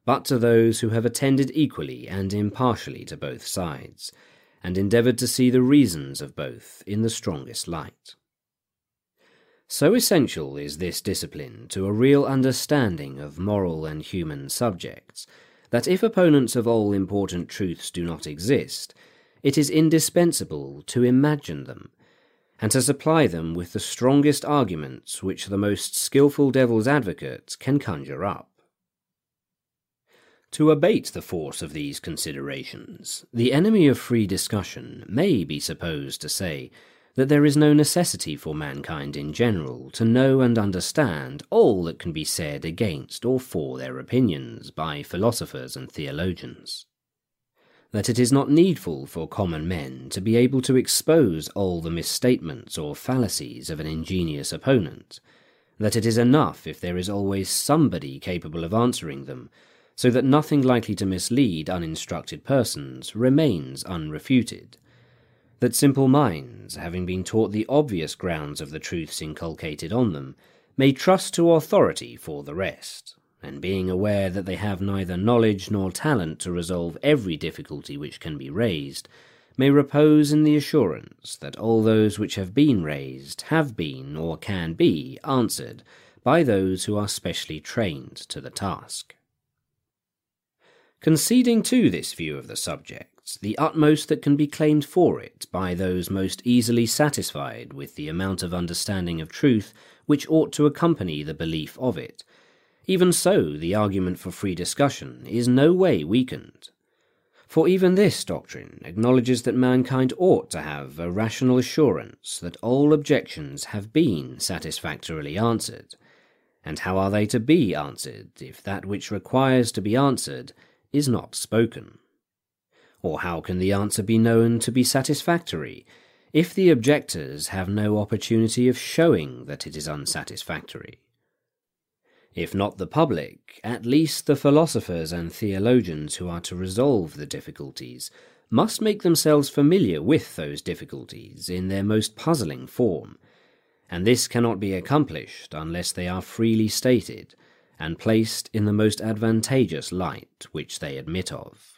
but to those who have attended equally and impartially to both sides, and endeavoured to see the reasons of both in the strongest light. So essential is this discipline to a real understanding of moral and human subjects, that if opponents of all important truths do not exist, it is indispensable to imagine them, and to supply them with the strongest arguments which the most skilful devil's advocate can conjure up. To abate the force of these considerations, the enemy of free discussion may be supposed to say that there is no necessity for mankind in general to know and understand all that can be said against or for their opinions by philosophers and theologians. That it is not needful for common men to be able to expose all the misstatements or fallacies of an ingenious opponent, that it is enough if there is always somebody capable of answering them, so that nothing likely to mislead uninstructed persons remains unrefuted, that simple minds, having been taught the obvious grounds of the truths inculcated on them, may trust to authority for the rest, and being aware that they have neither knowledge nor talent to resolve every difficulty which can be raised, may repose in the assurance that all those which have been raised have been or can be answered by those who are specially trained to the task. Conceding to this view of the subject the utmost that can be claimed for it by those most easily satisfied with the amount of understanding of truth which ought to accompany the belief of it, even so the argument for free discussion is no way weakened. For even this doctrine acknowledges that mankind ought to have a rational assurance that all objections have been satisfactorily answered, and how are they to be answered if that which requires to be answered is not spoken? Or how can the answer be known to be satisfactory if the objectors have no opportunity of showing that it is unsatisfactory? If not the public, at least the philosophers and theologians who are to resolve the difficulties must make themselves familiar with those difficulties in their most puzzling form, and this cannot be accomplished unless they are freely stated and placed in the most advantageous light which they admit of.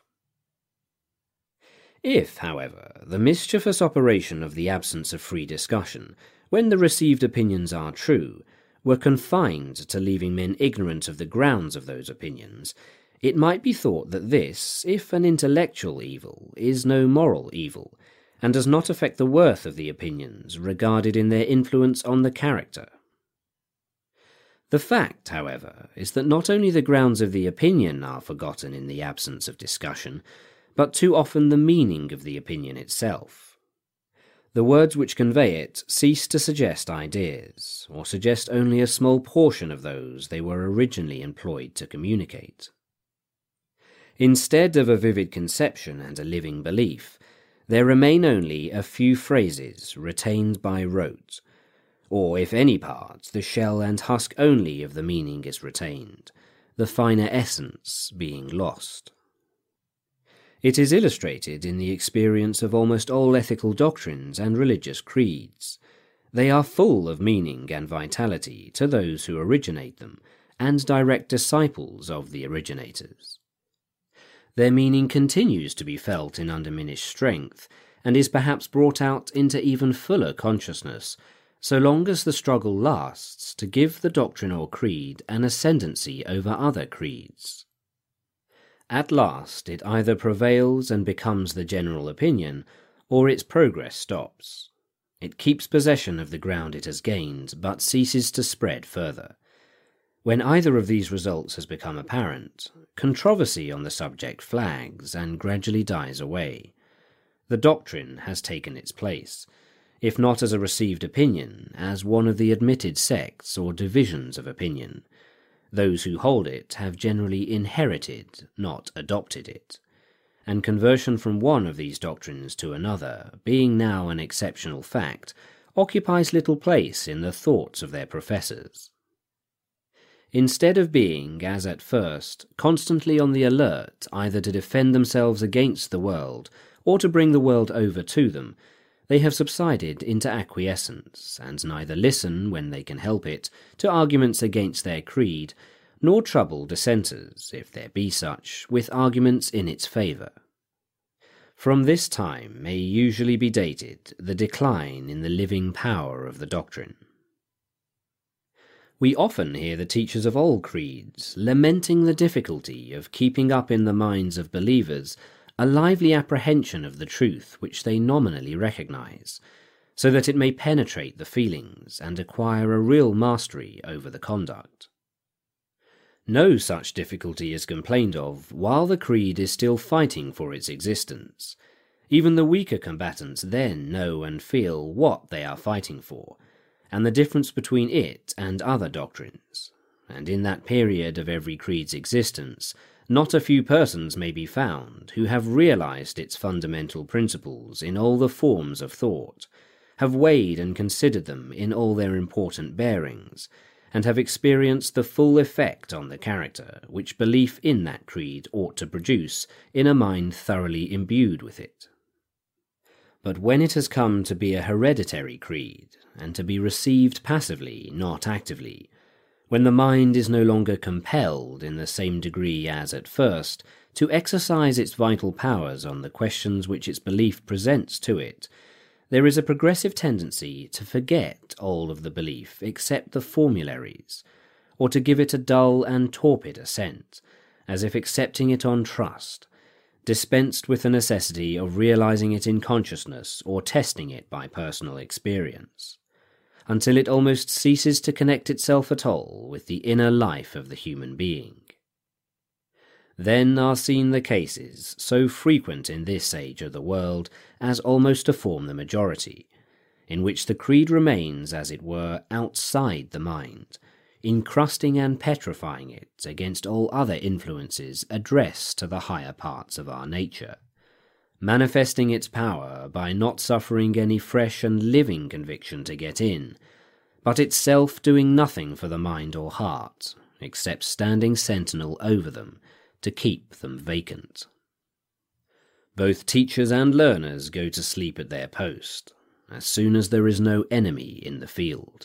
If, however, the mischievous operation of the absence of free discussion, when the received opinions are true, were confined to leaving men ignorant of the grounds of those opinions, it might be thought that this, if an intellectual evil, is no moral evil, and does not affect the worth of the opinions regarded in their influence on the character. The fact, however, is that not only the grounds of the opinion are forgotten in the absence of discussion, but too often the meaning of the opinion itself. The words which convey it cease to suggest ideas, or suggest only a small portion of those they were originally employed to communicate. Instead of a vivid conception and a living belief, there remain only a few phrases retained by rote, or, if any part, the shell and husk only of the meaning is retained, the finer essence being lost. It is illustrated in the experience of almost all ethical doctrines and religious creeds. They are full of meaning and vitality to those who originate them, and direct disciples of the originators. Their meaning continues to be felt in undiminished strength, and is perhaps brought out into even fuller consciousness, so long as the struggle lasts to give the doctrine or creed an ascendancy over other creeds. At last it either prevails and becomes the general opinion, or its progress stops. It keeps possession of the ground it has gained, but ceases to spread further. When either of these results has become apparent, controversy on the subject flags and gradually dies away. The doctrine has taken its place, if not as a received opinion, as one of the admitted sects or divisions of opinion. Those who hold it have generally inherited, not adopted it, and conversion from one of these doctrines to another, being now an exceptional fact, occupies little place in the thoughts of their professors. Instead of being, as at first, constantly on the alert either to defend themselves against the world or to bring the world over to them, they have subsided into acquiescence, and neither listen, when they can help it, to arguments against their creed, nor trouble dissenters, if there be such, with arguments in its favour. From this time may usually be dated the decline in the living power of the doctrine. We often hear the teachers of all creeds lamenting the difficulty of keeping up in the minds of believers a lively apprehension of the truth which they nominally recognize, so that it may penetrate the feelings and acquire a real mastery over the conduct. No such difficulty is complained of while the creed is still fighting for its existence. Even the weaker combatants then know and feel what they are fighting for, and the difference between it and other doctrines, and in that period of every creed's existence, not a few persons may be found who have realized its fundamental principles in all the forms of thought, have weighed and considered them in all their important bearings, and have experienced the full effect on the character which belief in that creed ought to produce in a mind thoroughly imbued with it. But when it has come to be a hereditary creed, and to be received passively, not actively, when the mind is no longer compelled in the same degree as at first to exercise its vital powers on the questions which its belief presents to it, there is a progressive tendency to forget all of the belief except the formularies, or to give it a dull and torpid assent, as if accepting it on trust, dispensed with the necessity of realizing it in consciousness or testing it by personal experience, until it almost ceases to connect itself at all with the inner life of the human being. Then are seen the cases, so frequent in this age of the world as almost to form the majority, in which the creed remains, as it were, outside the mind, encrusting and petrifying it against all other influences addressed to the higher parts of our nature, manifesting its power by not suffering any fresh and living conviction to get in, but itself doing nothing for the mind or heart, except standing sentinel over them, to keep them vacant. Both teachers and learners go to sleep at their post, as soon as there is no enemy in the field.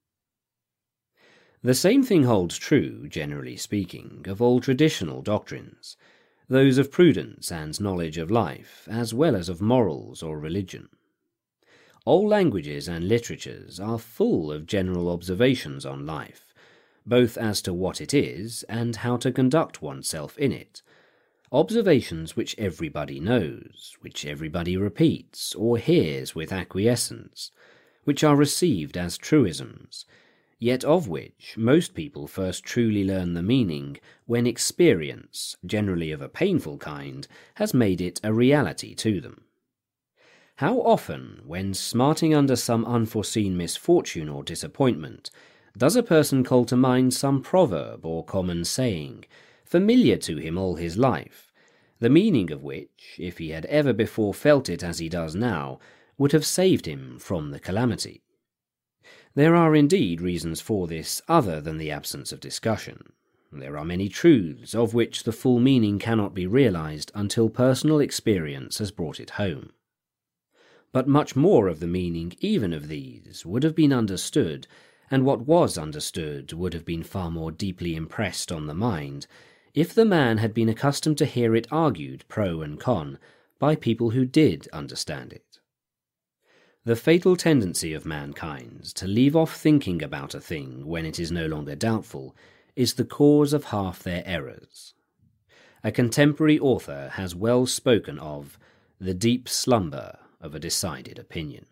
The same thing holds true, generally speaking, of all traditional doctrines, those of prudence and knowledge of life, as well as of morals or religion. All languages and literatures are full of general observations on life, both as to what it is and how to conduct oneself in it, observations which everybody knows, which everybody repeats or hears with acquiescence, which are received as truisms, yet of which most people first truly learn the meaning when experience, generally of a painful kind, has made it a reality to them. How often, when smarting under some unforeseen misfortune or disappointment, does a person call to mind some proverb or common saying, familiar to him all his life, the meaning of which, if he had ever before felt it as he does now, would have saved him from the calamity? There are indeed reasons for this other than the absence of discussion. There are many truths of which the full meaning cannot be realized until personal experience has brought it home. But much more of the meaning even of these would have been understood, and what was understood would have been far more deeply impressed on the mind, if the man had been accustomed to hear it argued pro and con by people who did understand it. The fatal tendency of mankind to leave off thinking about a thing when it is no longer doubtful is the cause of half their errors. A contemporary author has well spoken of the deep slumber of a decided opinion.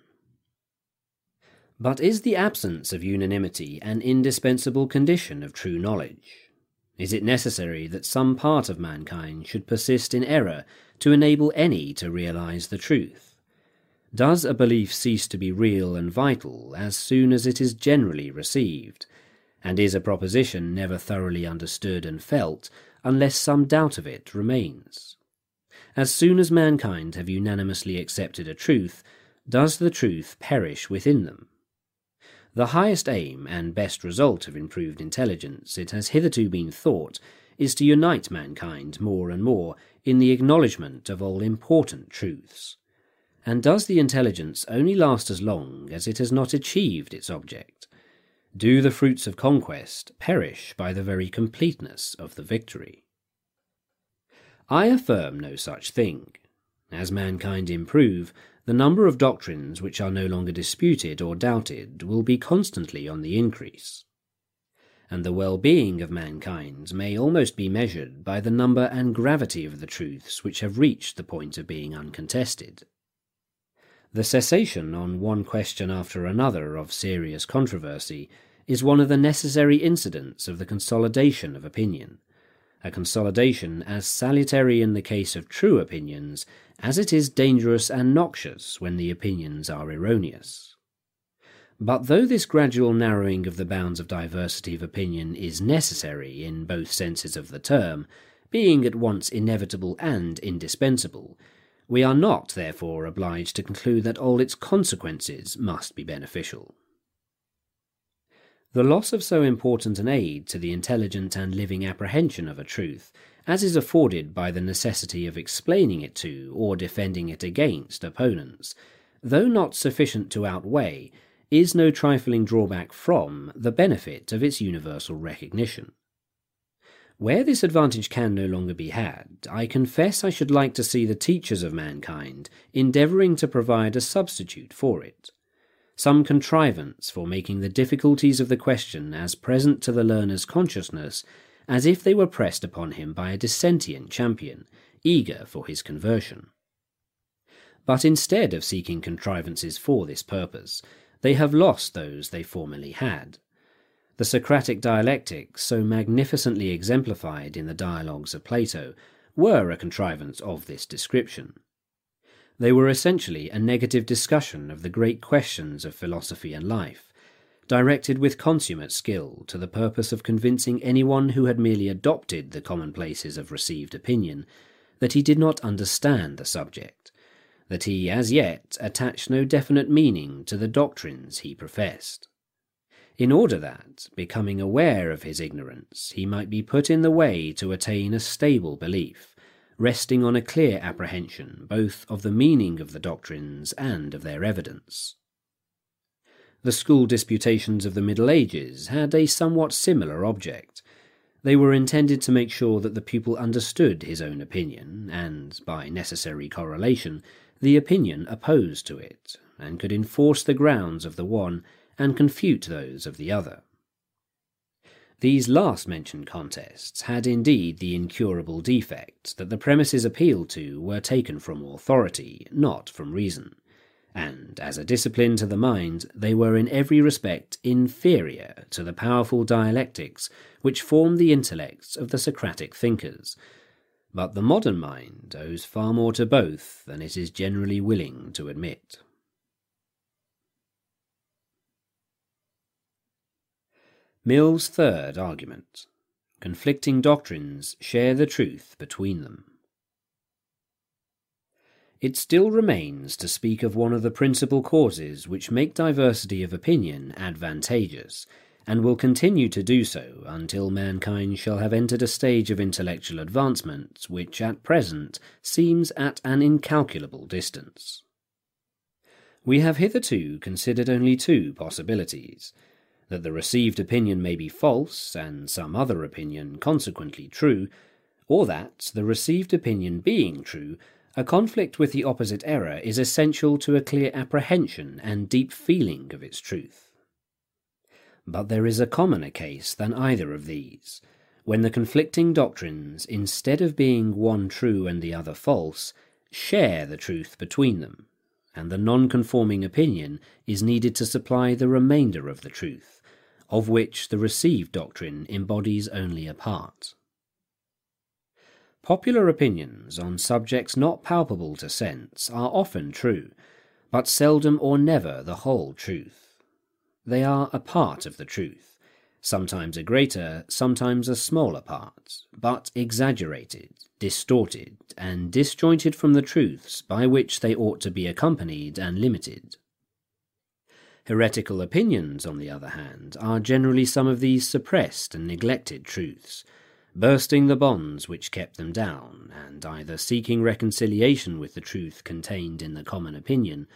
But is the absence of unanimity an indispensable condition of true knowledge? Is it necessary that some part of mankind should persist in error to enable any to realize the truth? Does a belief cease to be real and vital as soon as it is generally received, and is a proposition never thoroughly understood and felt unless some doubt of it remains? As soon as mankind have unanimously accepted a truth, does the truth perish within them? The highest aim and best result of improved intelligence, it has hitherto been thought, is to unite mankind more and more in the acknowledgement of all important truths. And does the intelligence only last as long as it has not achieved its object? do the fruits of conquest perish by the very completeness of the victory? I affirm no such thing. As mankind improve, the number of doctrines which are no longer disputed or doubted will be constantly on the increase, and the well-being of mankind may almost be measured by the number and gravity of the truths which have reached the point of being uncontested. The cessation on one question after another of serious controversy is one of the necessary incidents of the consolidation of opinion, a consolidation as salutary in the case of true opinions as it is dangerous and noxious when the opinions are erroneous. But though this gradual narrowing of the bounds of diversity of opinion is necessary in both senses of the term, being at once inevitable and indispensable, we are not therefore obliged to conclude that all its consequences must be beneficial. The loss of so important an aid to the intelligent and living apprehension of a truth, as is afforded by the necessity of explaining it to or defending it against opponents, though not sufficient to outweigh, is no trifling drawback from the benefit of its universal recognition. Where this advantage can no longer be had, I confess I should like to see the teachers of mankind endeavouring to provide a substitute for it, some contrivance for making the difficulties of the question as present to the learner's consciousness as if they were pressed upon him by a dissentient champion, eager for his conversion. But instead of seeking contrivances for this purpose, they have lost those they formerly had. The Socratic dialectics, so magnificently exemplified in the dialogues of Plato, were a contrivance of this description. They were essentially a negative discussion of the great questions of philosophy and life, directed with consummate skill to the purpose of convincing anyone who had merely adopted the commonplaces of received opinion that he did not understand the subject, that he as yet attached no definite meaning to the doctrines he professed, in order that, becoming aware of his ignorance, he might be put in the way to attain a stable belief, resting on a clear apprehension both of the meaning of the doctrines and of their evidence. The school disputations of the Middle Ages had a somewhat similar object. They were intended to make sure that the pupil understood his own opinion, and, by necessary correlation, the opinion opposed to it, and could enforce the grounds of the one and confute those of the other. These last-mentioned contests had indeed the incurable defect that the premises appealed to were taken from authority, not from reason, and, as a discipline to the mind, they were in every respect inferior to the powerful dialectics which formed the intellects of the Socratic thinkers. But the modern mind owes far more to both than it is generally willing to admit. Mill's third argument. Conflicting doctrines share the truth between them. It still remains to speak of one of the principal causes which make diversity of opinion advantageous, and will continue to do so until mankind shall have entered a stage of intellectual advancement which at present seems at an incalculable distance. We have hitherto considered only two possibilities: that the received opinion may be false, and some other opinion consequently true, or that, the received opinion being true, a conflict with the opposite error is essential to a clear apprehension and deep feeling of its truth. But there is a commoner case than either of these, when the conflicting doctrines, instead of being one true and the other false, share the truth between them, and the non-conforming opinion is needed to supply the remainder of the truth, of which the received doctrine embodies only a part. Popular opinions on subjects not palpable to sense are often true, but seldom or never the whole truth. They are a part of the truth, sometimes a greater, sometimes a smaller part, but exaggerated, distorted, and disjointed from the truths by which they ought to be accompanied and limited. Heretical opinions, on the other hand, are generally some of these suppressed and neglected truths, bursting the bonds which kept them down, and either seeking reconciliation with the truth contained in the common opinion,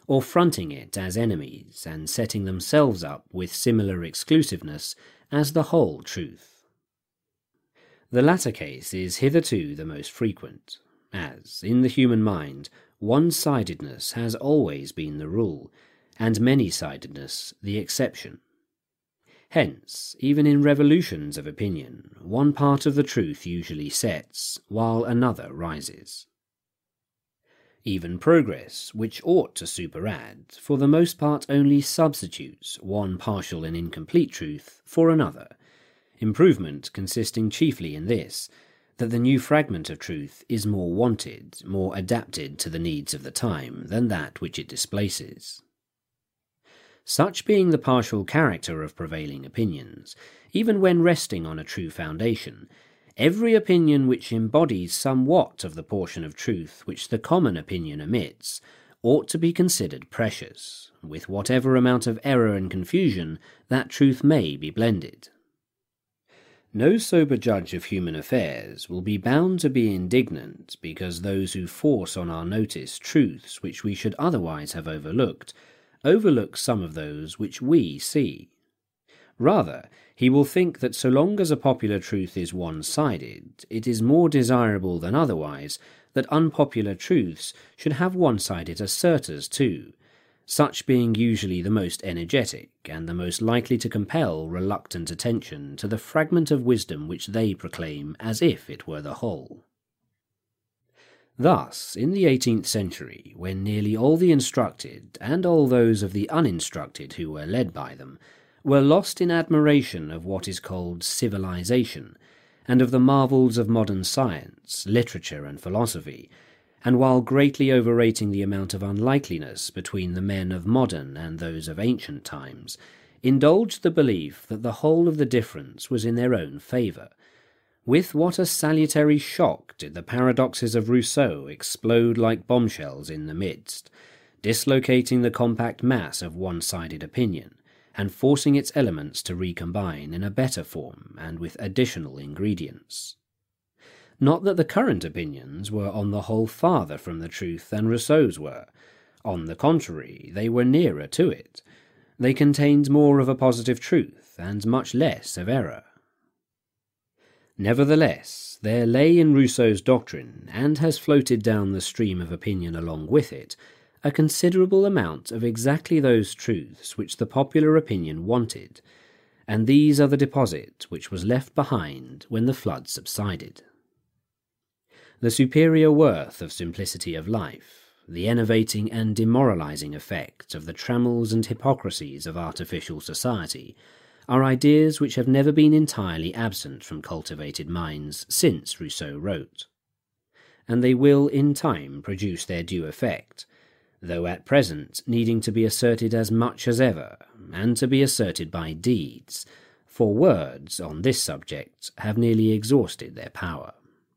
or fronting it as enemies and setting themselves up with similar exclusiveness as the whole truth. The latter case is hitherto the most frequent, as, in the human mind, one-sidedness has always been the rule, and many-sidedness the exception. Hence, even in revolutions of opinion, one part of the truth usually sets, while another rises. Even progress, which ought to superadd, for the most part only substitutes one partial and incomplete truth for another, improvement consisting chiefly in this, that the new fragment of truth is more wanted, more adapted to the needs of the time than that which it displaces. Such being the partial character of prevailing opinions, even when resting on a true foundation, every opinion which embodies somewhat of the portion of truth which the common opinion omits ought to be considered precious, with whatever amount of error and confusion that truth may be blended. No sober judge of human affairs will be bound to be indignant because those who force on our notice truths which we should otherwise have overlooked overlook some of those which we see. Rather, he will think that so long as a popular truth is one-sided, it is more desirable than otherwise that unpopular truths should have one-sided assertors too, such being usually the most energetic and the most likely to compel reluctant attention to the fragment of wisdom which they proclaim as if it were the whole. Thus, in the eighteenth century, when nearly all the instructed, and all those of the uninstructed who were led by them, were lost in admiration of what is called civilization, and of the marvels of modern science, literature, and philosophy, and while greatly overrating the amount of unlikeliness between the men of modern and those of ancient times, indulged the belief that the whole of the difference was in their own favour. With what a salutary shock did the paradoxes of Rousseau explode like bombshells in the midst, dislocating the compact mass of one-sided opinion, and forcing its elements to recombine in a better form and with additional ingredients. Not that the current opinions were on the whole farther from the truth than Rousseau's were. On the contrary, they were nearer to it. They contained more of a positive truth, and much less of error. Nevertheless, there lay in Rousseau's doctrine, and has floated down the stream of opinion along with it, a considerable amount of exactly those truths which the popular opinion wanted, and these are the deposit which was left behind when the flood subsided. The superior worth of simplicity of life, the enervating and demoralizing effect of the trammels and hypocrisies of artificial society, are ideas which have never been entirely absent from cultivated minds since Rousseau wrote. And they will in time produce their due effect, though at present needing to be asserted as much as ever, and to be asserted by deeds, for words on this subject have nearly exhausted their power.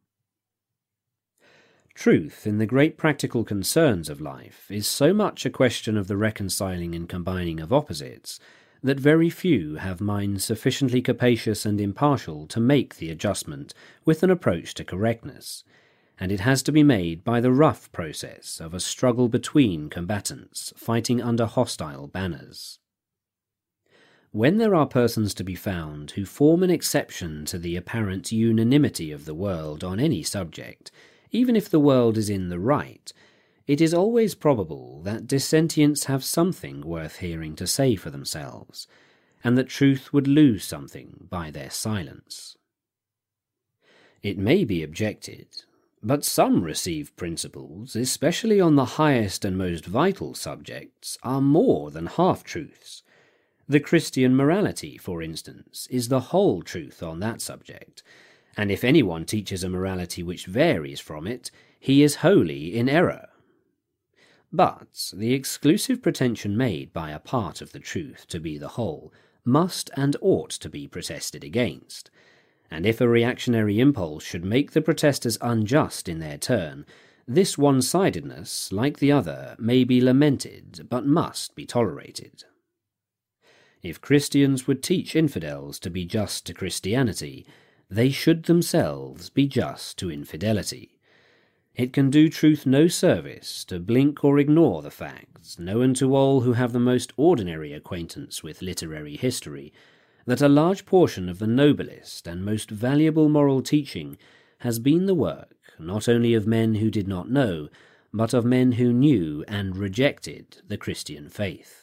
Truth in the great practical concerns of life is so much a question of the reconciling and combining of opposites, that very few have minds sufficiently capacious and impartial to make the adjustment with an approach to correctness, and it has to be made by the rough process of a struggle between combatants fighting under hostile banners. When there are persons to be found who form an exception to the apparent unanimity of the world on any subject, even if the world is in the right, it is always probable that dissentients have something worth hearing to say for themselves, and that truth would lose something by their silence. It may be objected, but some received principles, especially on the highest and most vital subjects, are more than half-truths. The Christian morality, for instance, is the whole truth on that subject, and if anyone teaches a morality which varies from it, he is wholly in error. But the exclusive pretension made by a part of the truth to be the whole must and ought to be protested against, and if a reactionary impulse should make the protesters unjust in their turn, this one-sidedness, like the other, may be lamented, but must be tolerated. If Christians would teach infidels to be just to Christianity, they should themselves be just to infidelity. It can do truth no service to blink or ignore the facts, known to all who have the most ordinary acquaintance with literary history, that a large portion of the noblest and most valuable moral teaching has been the work not only of men who did not know, but of men who knew and rejected the Christian faith.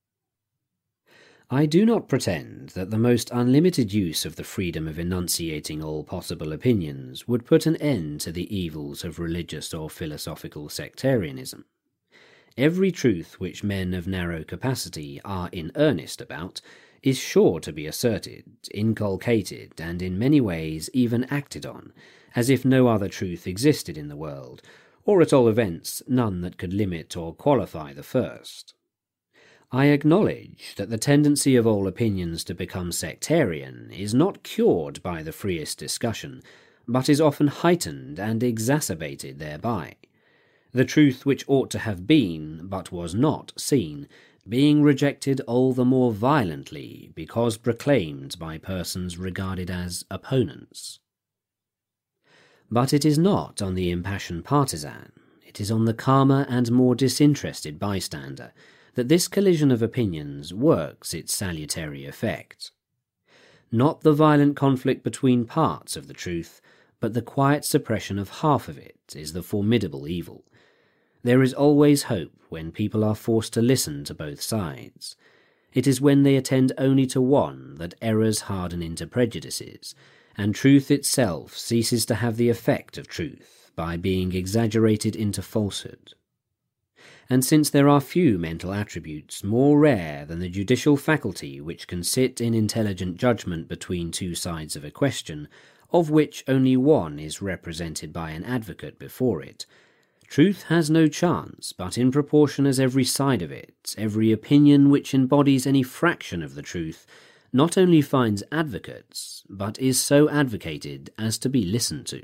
I do not pretend that the most unlimited use of the freedom of enunciating all possible opinions would put an end to the evils of religious or philosophical sectarianism. Every truth which men of narrow capacity are in earnest about is sure to be asserted, inculcated, and in many ways even acted on, as if no other truth existed in the world, or at all events none that could limit or qualify the first. I acknowledge that the tendency of all opinions to become sectarian is not cured by the freest discussion, but is often heightened and exacerbated thereby. The truth which ought to have been, but was not seen, being rejected all the more violently because proclaimed by persons regarded as opponents. But it is not on the impassioned partisan, it is on the calmer and more disinterested bystander, that this collision of opinions works its salutary effect. Not the violent conflict between parts of the truth, but the quiet suppression of half of it is the formidable evil. There is always hope when people are forced to listen to both sides. It is when they attend only to one that errors harden into prejudices, and truth itself ceases to have the effect of truth by being exaggerated into falsehood. And since there are few mental attributes more rare than the judicial faculty which can sit in intelligent judgment between two sides of a question, of which only one is represented by an advocate before it, truth has no chance but in proportion as every side of it, every opinion which embodies any fraction of the truth, not only finds advocates, but is so advocated as to be listened to.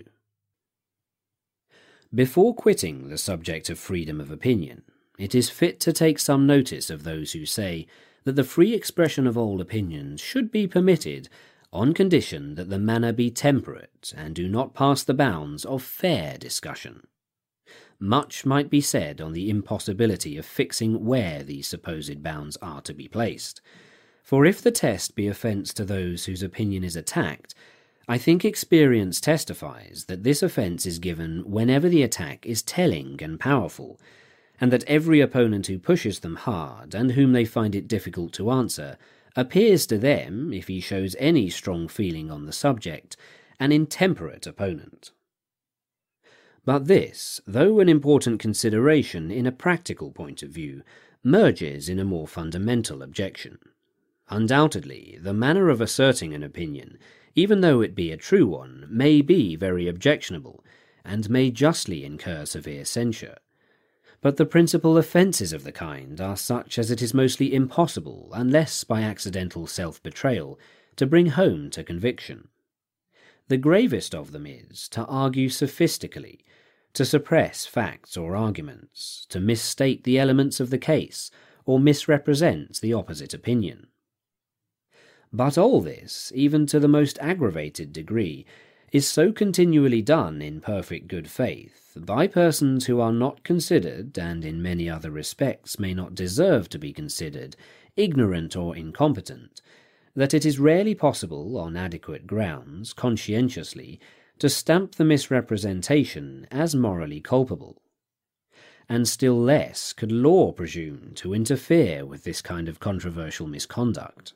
Before quitting the subject of freedom of opinion, it is fit to take some notice of those who say that the free expression of all opinions should be permitted on condition that the manner be temperate and do not pass the bounds of fair discussion. Much might be said on the impossibility of fixing where these supposed bounds are to be placed, for if the test be offence to those whose opinion is attacked, I think experience testifies that this offence is given whenever the attack is telling and powerful, and that every opponent who pushes them hard, and whom they find it difficult to answer, appears to them, if he shows any strong feeling on the subject, an intemperate opponent. But this, though an important consideration in a practical point of view, merges in a more fundamental objection. Undoubtedly, the manner of asserting an opinion, even though it be a true one, may be very objectionable, and may justly incur severe censure. But the principal offences of the kind are such as it is mostly impossible, unless by accidental self-betrayal, to bring home to conviction. The gravest of them is to argue sophistically, to suppress facts or arguments, to misstate the elements of the case, or misrepresent the opposite opinion. But all this, even to the most aggravated degree, is so continually done in perfect good faith, by persons who are not considered, and in many other respects may not deserve to be considered, ignorant or incompetent, that it is rarely possible, on adequate grounds, conscientiously, to stamp the misrepresentation as morally culpable. And still less could law presume to interfere with this kind of controversial misconduct.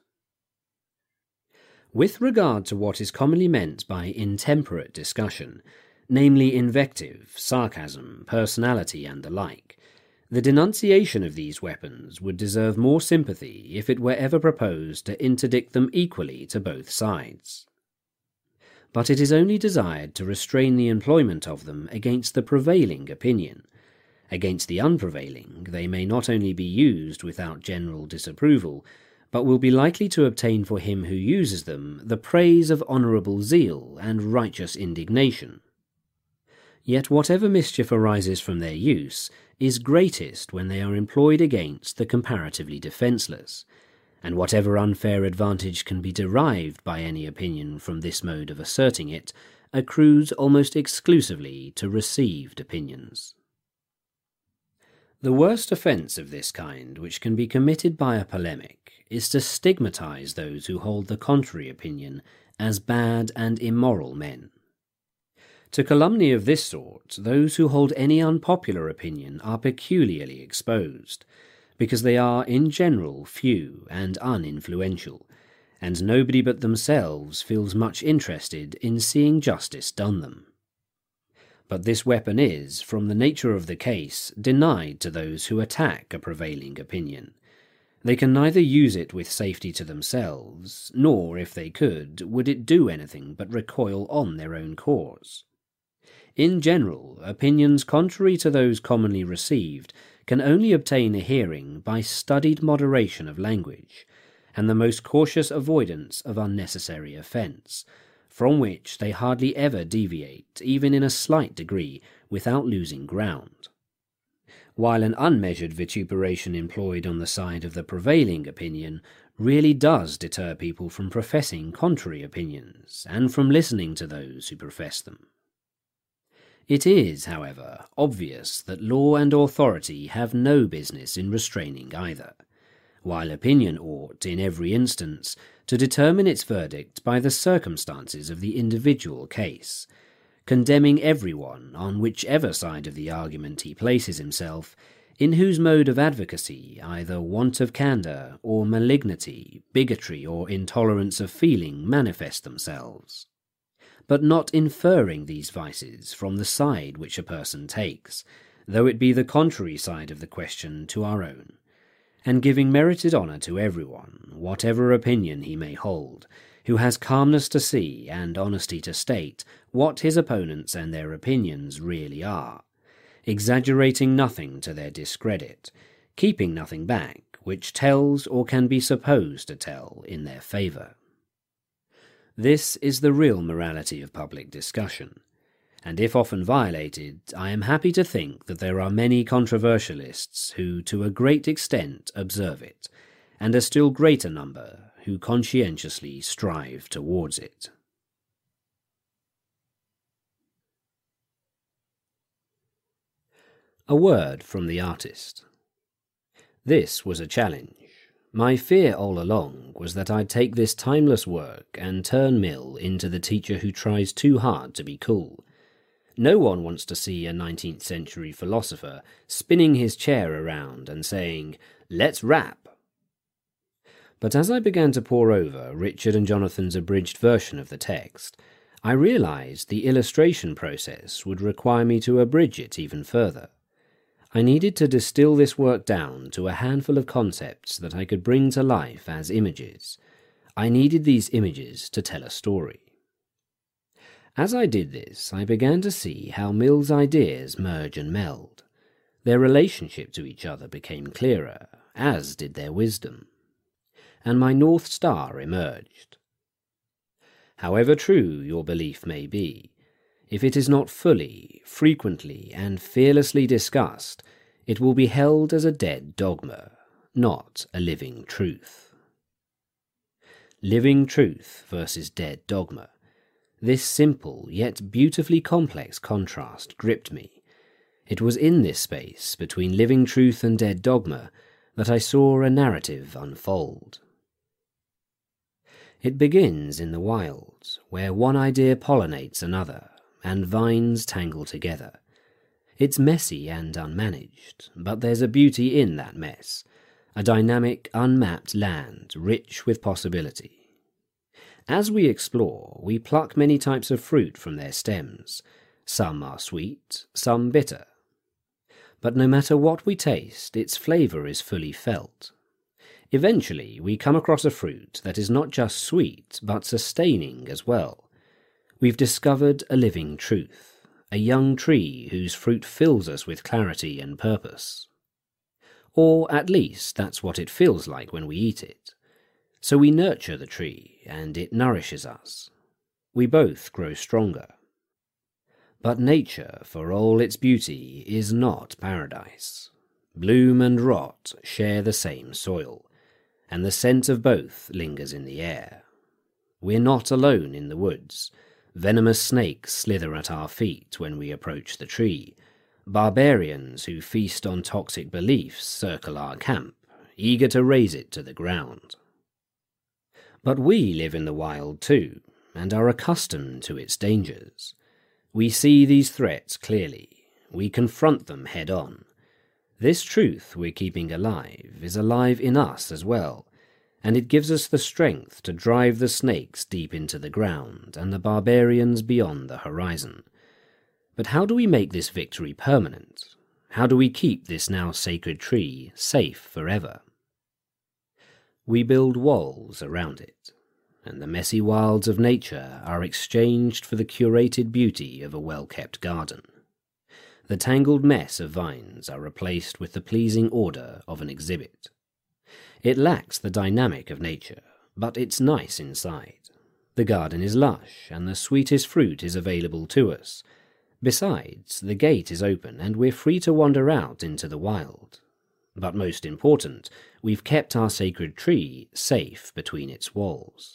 With regard to what is commonly meant by intemperate discussion, namely invective, sarcasm, personality, and the like, the denunciation of these weapons would deserve more sympathy if it were ever proposed to interdict them equally to both sides. But it is only desired to restrain the employment of them against the prevailing opinion. Against the unprevailing they may not only be used without general disapproval, but will be likely to obtain for him who uses them the praise of honourable zeal and righteous indignation. Yet whatever mischief arises from their use is greatest when they are employed against the comparatively defenceless, and whatever unfair advantage can be derived by any opinion from this mode of asserting it accrues almost exclusively to received opinions. The worst offence of this kind which can be committed by a polemic is to stigmatize those who hold the contrary opinion as bad and immoral men. To calumny of this sort, those who hold any unpopular opinion are peculiarly exposed, because they are in general few and uninfluential, and nobody but themselves feels much interested in seeing justice done them. But this weapon is, from the nature of the case, denied to those who attack a prevailing opinion. They can neither use it with safety to themselves, nor, if they could, would it do anything but recoil on their own cause. In general, opinions contrary to those commonly received can only obtain a hearing by studied moderation of language, and the most cautious avoidance of unnecessary offence, from which they hardly ever deviate, even in a slight degree, without losing ground. While an unmeasured vituperation employed on the side of the prevailing opinion really does deter people from professing contrary opinions, and from listening to those who profess them. It is, however, obvious that law and authority have no business in restraining either, while opinion ought, in every instance, to determine its verdict by the circumstances of the individual case, condemning everyone, on whichever side of the argument he places himself, in whose mode of advocacy either want of candour or malignity, bigotry or intolerance of feeling manifest themselves, but not inferring these vices from the side which a person takes, though it be the contrary side of the question to our own, and giving merited honour to everyone, whatever opinion he may hold, who has calmness to see and honesty to state what his opponents and their opinions really are, exaggerating nothing to their discredit, keeping nothing back which tells or can be supposed to tell in their favour. This is the real morality of public discussion, and if often violated, I am happy to think that there are many controversialists who to a great extent observe it, and a still greater number who conscientiously strive towards it. A word from the artist. This was a challenge. My fear all along was that I'd take this timeless work and turn Mill into the teacher who tries too hard to be cool. No one wants to see a nineteenth century philosopher spinning his chair around and saying, "Let's rap." But as I began to pore over Richard and Jonathan's abridged version of the text, I realized the illustration process would require me to abridge it even further. I needed to distill this work down to a handful of concepts that I could bring to life as images. I needed these images to tell a story. As I did this, I began to see how Mill's ideas merge and meld. Their relationship to each other became clearer, as did their wisdom. And my North Star emerged. However true your belief may be, if it is not fully, frequently, and fearlessly discussed, it will be held as a dead dogma, not a living truth. Living truth versus dead dogma. This simple yet beautifully complex contrast gripped me. It was in this space between living truth and dead dogma that I saw a narrative unfold. It begins in the wilds, where one idea pollinates another, and vines tangle together. It's messy and unmanaged, but there's a beauty in that mess, a dynamic, unmapped land rich with possibility. As we explore, we pluck many types of fruit from their stems. Some are sweet, some bitter. But no matter what we taste, its flavour is fully felt. Eventually, we come across a fruit that is not just sweet, but sustaining as well. We've discovered a living truth, a young tree whose fruit fills us with clarity and purpose. Or at least that's what it feels like when we eat it. So we nurture the tree, and it nourishes us. We both grow stronger. But nature, for all its beauty, is not paradise. Bloom and rot share the same soil, and the scent of both lingers in the air. We're not alone in the woods. Venomous snakes slither at our feet when we approach the tree. Barbarians who feast on toxic beliefs circle our camp, eager to raze it to the ground. But we live in the wild too, and are accustomed to its dangers. We see these threats clearly. We confront them head-on. This truth we're keeping alive is alive in us as well, and it gives us the strength to drive the snakes deep into the ground and the barbarians beyond the horizon. But how do we make this victory permanent? How do we keep this now sacred tree safe forever? We build walls around it, and the messy wilds of nature are exchanged for the curated beauty of a well-kept garden. The tangled mess of vines are replaced with the pleasing order of an exhibit. It lacks the dynamic of nature, but it's nice inside. The garden is lush, and the sweetest fruit is available to us. Besides, the gate is open, and we're free to wander out into the wild. But most important, we've kept our sacred tree safe between its walls.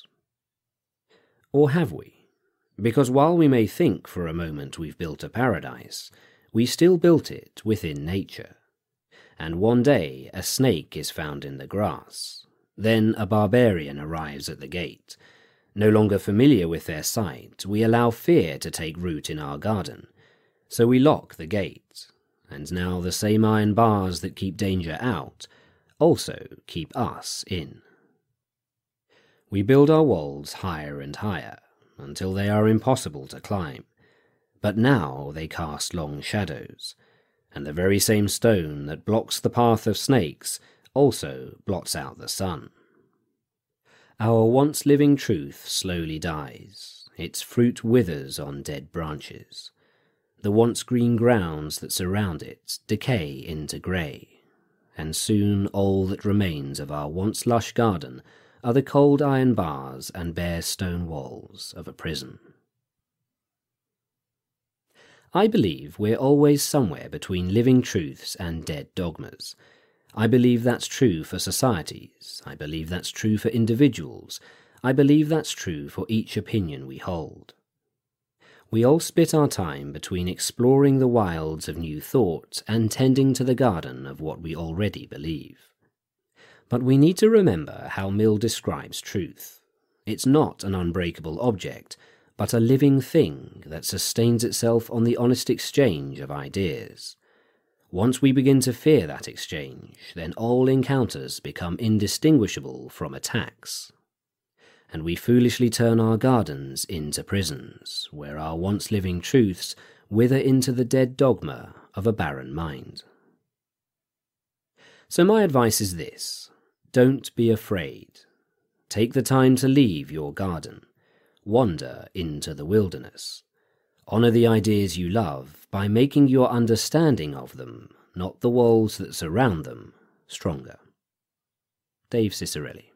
Or have we? Because while we may think for a moment we've built a paradise, we still built it within nature. And one day a snake is found in the grass. Then a barbarian arrives at the gate. No longer familiar with their sight, we allow fear to take root in our garden. So we lock the gate, and now the same iron bars that keep danger out also keep us in. We build our walls higher and higher, until they are impossible to climb. But now they cast long shadows, and the very same stone that blocks the path of snakes also blots out the sun. Our once living truth slowly dies, its fruit withers on dead branches. The once green grounds that surround it decay into grey, and soon all that remains of our once lush garden are the cold iron bars and bare stone walls of a prison. I believe we're always somewhere between living truths and dead dogmas. I believe that's true for societies. I believe that's true for individuals. I believe that's true for each opinion we hold. We all split our time between exploring the wilds of new thought and tending to the garden of what we already believe. But we need to remember how Mill describes truth. It's not an unbreakable object, but a living thing that sustains itself on the honest exchange of ideas. Once we begin to fear that exchange, then all encounters become indistinguishable from attacks. And we foolishly turn our gardens into prisons, where our once living truths wither into the dead dogma of a barren mind. So my advice is this: don't be afraid. Take the time to leave your garden. Wander into the wilderness. Honour the ideas you love by making your understanding of them, not the walls that surround them, stronger. Dave Ciccarelli.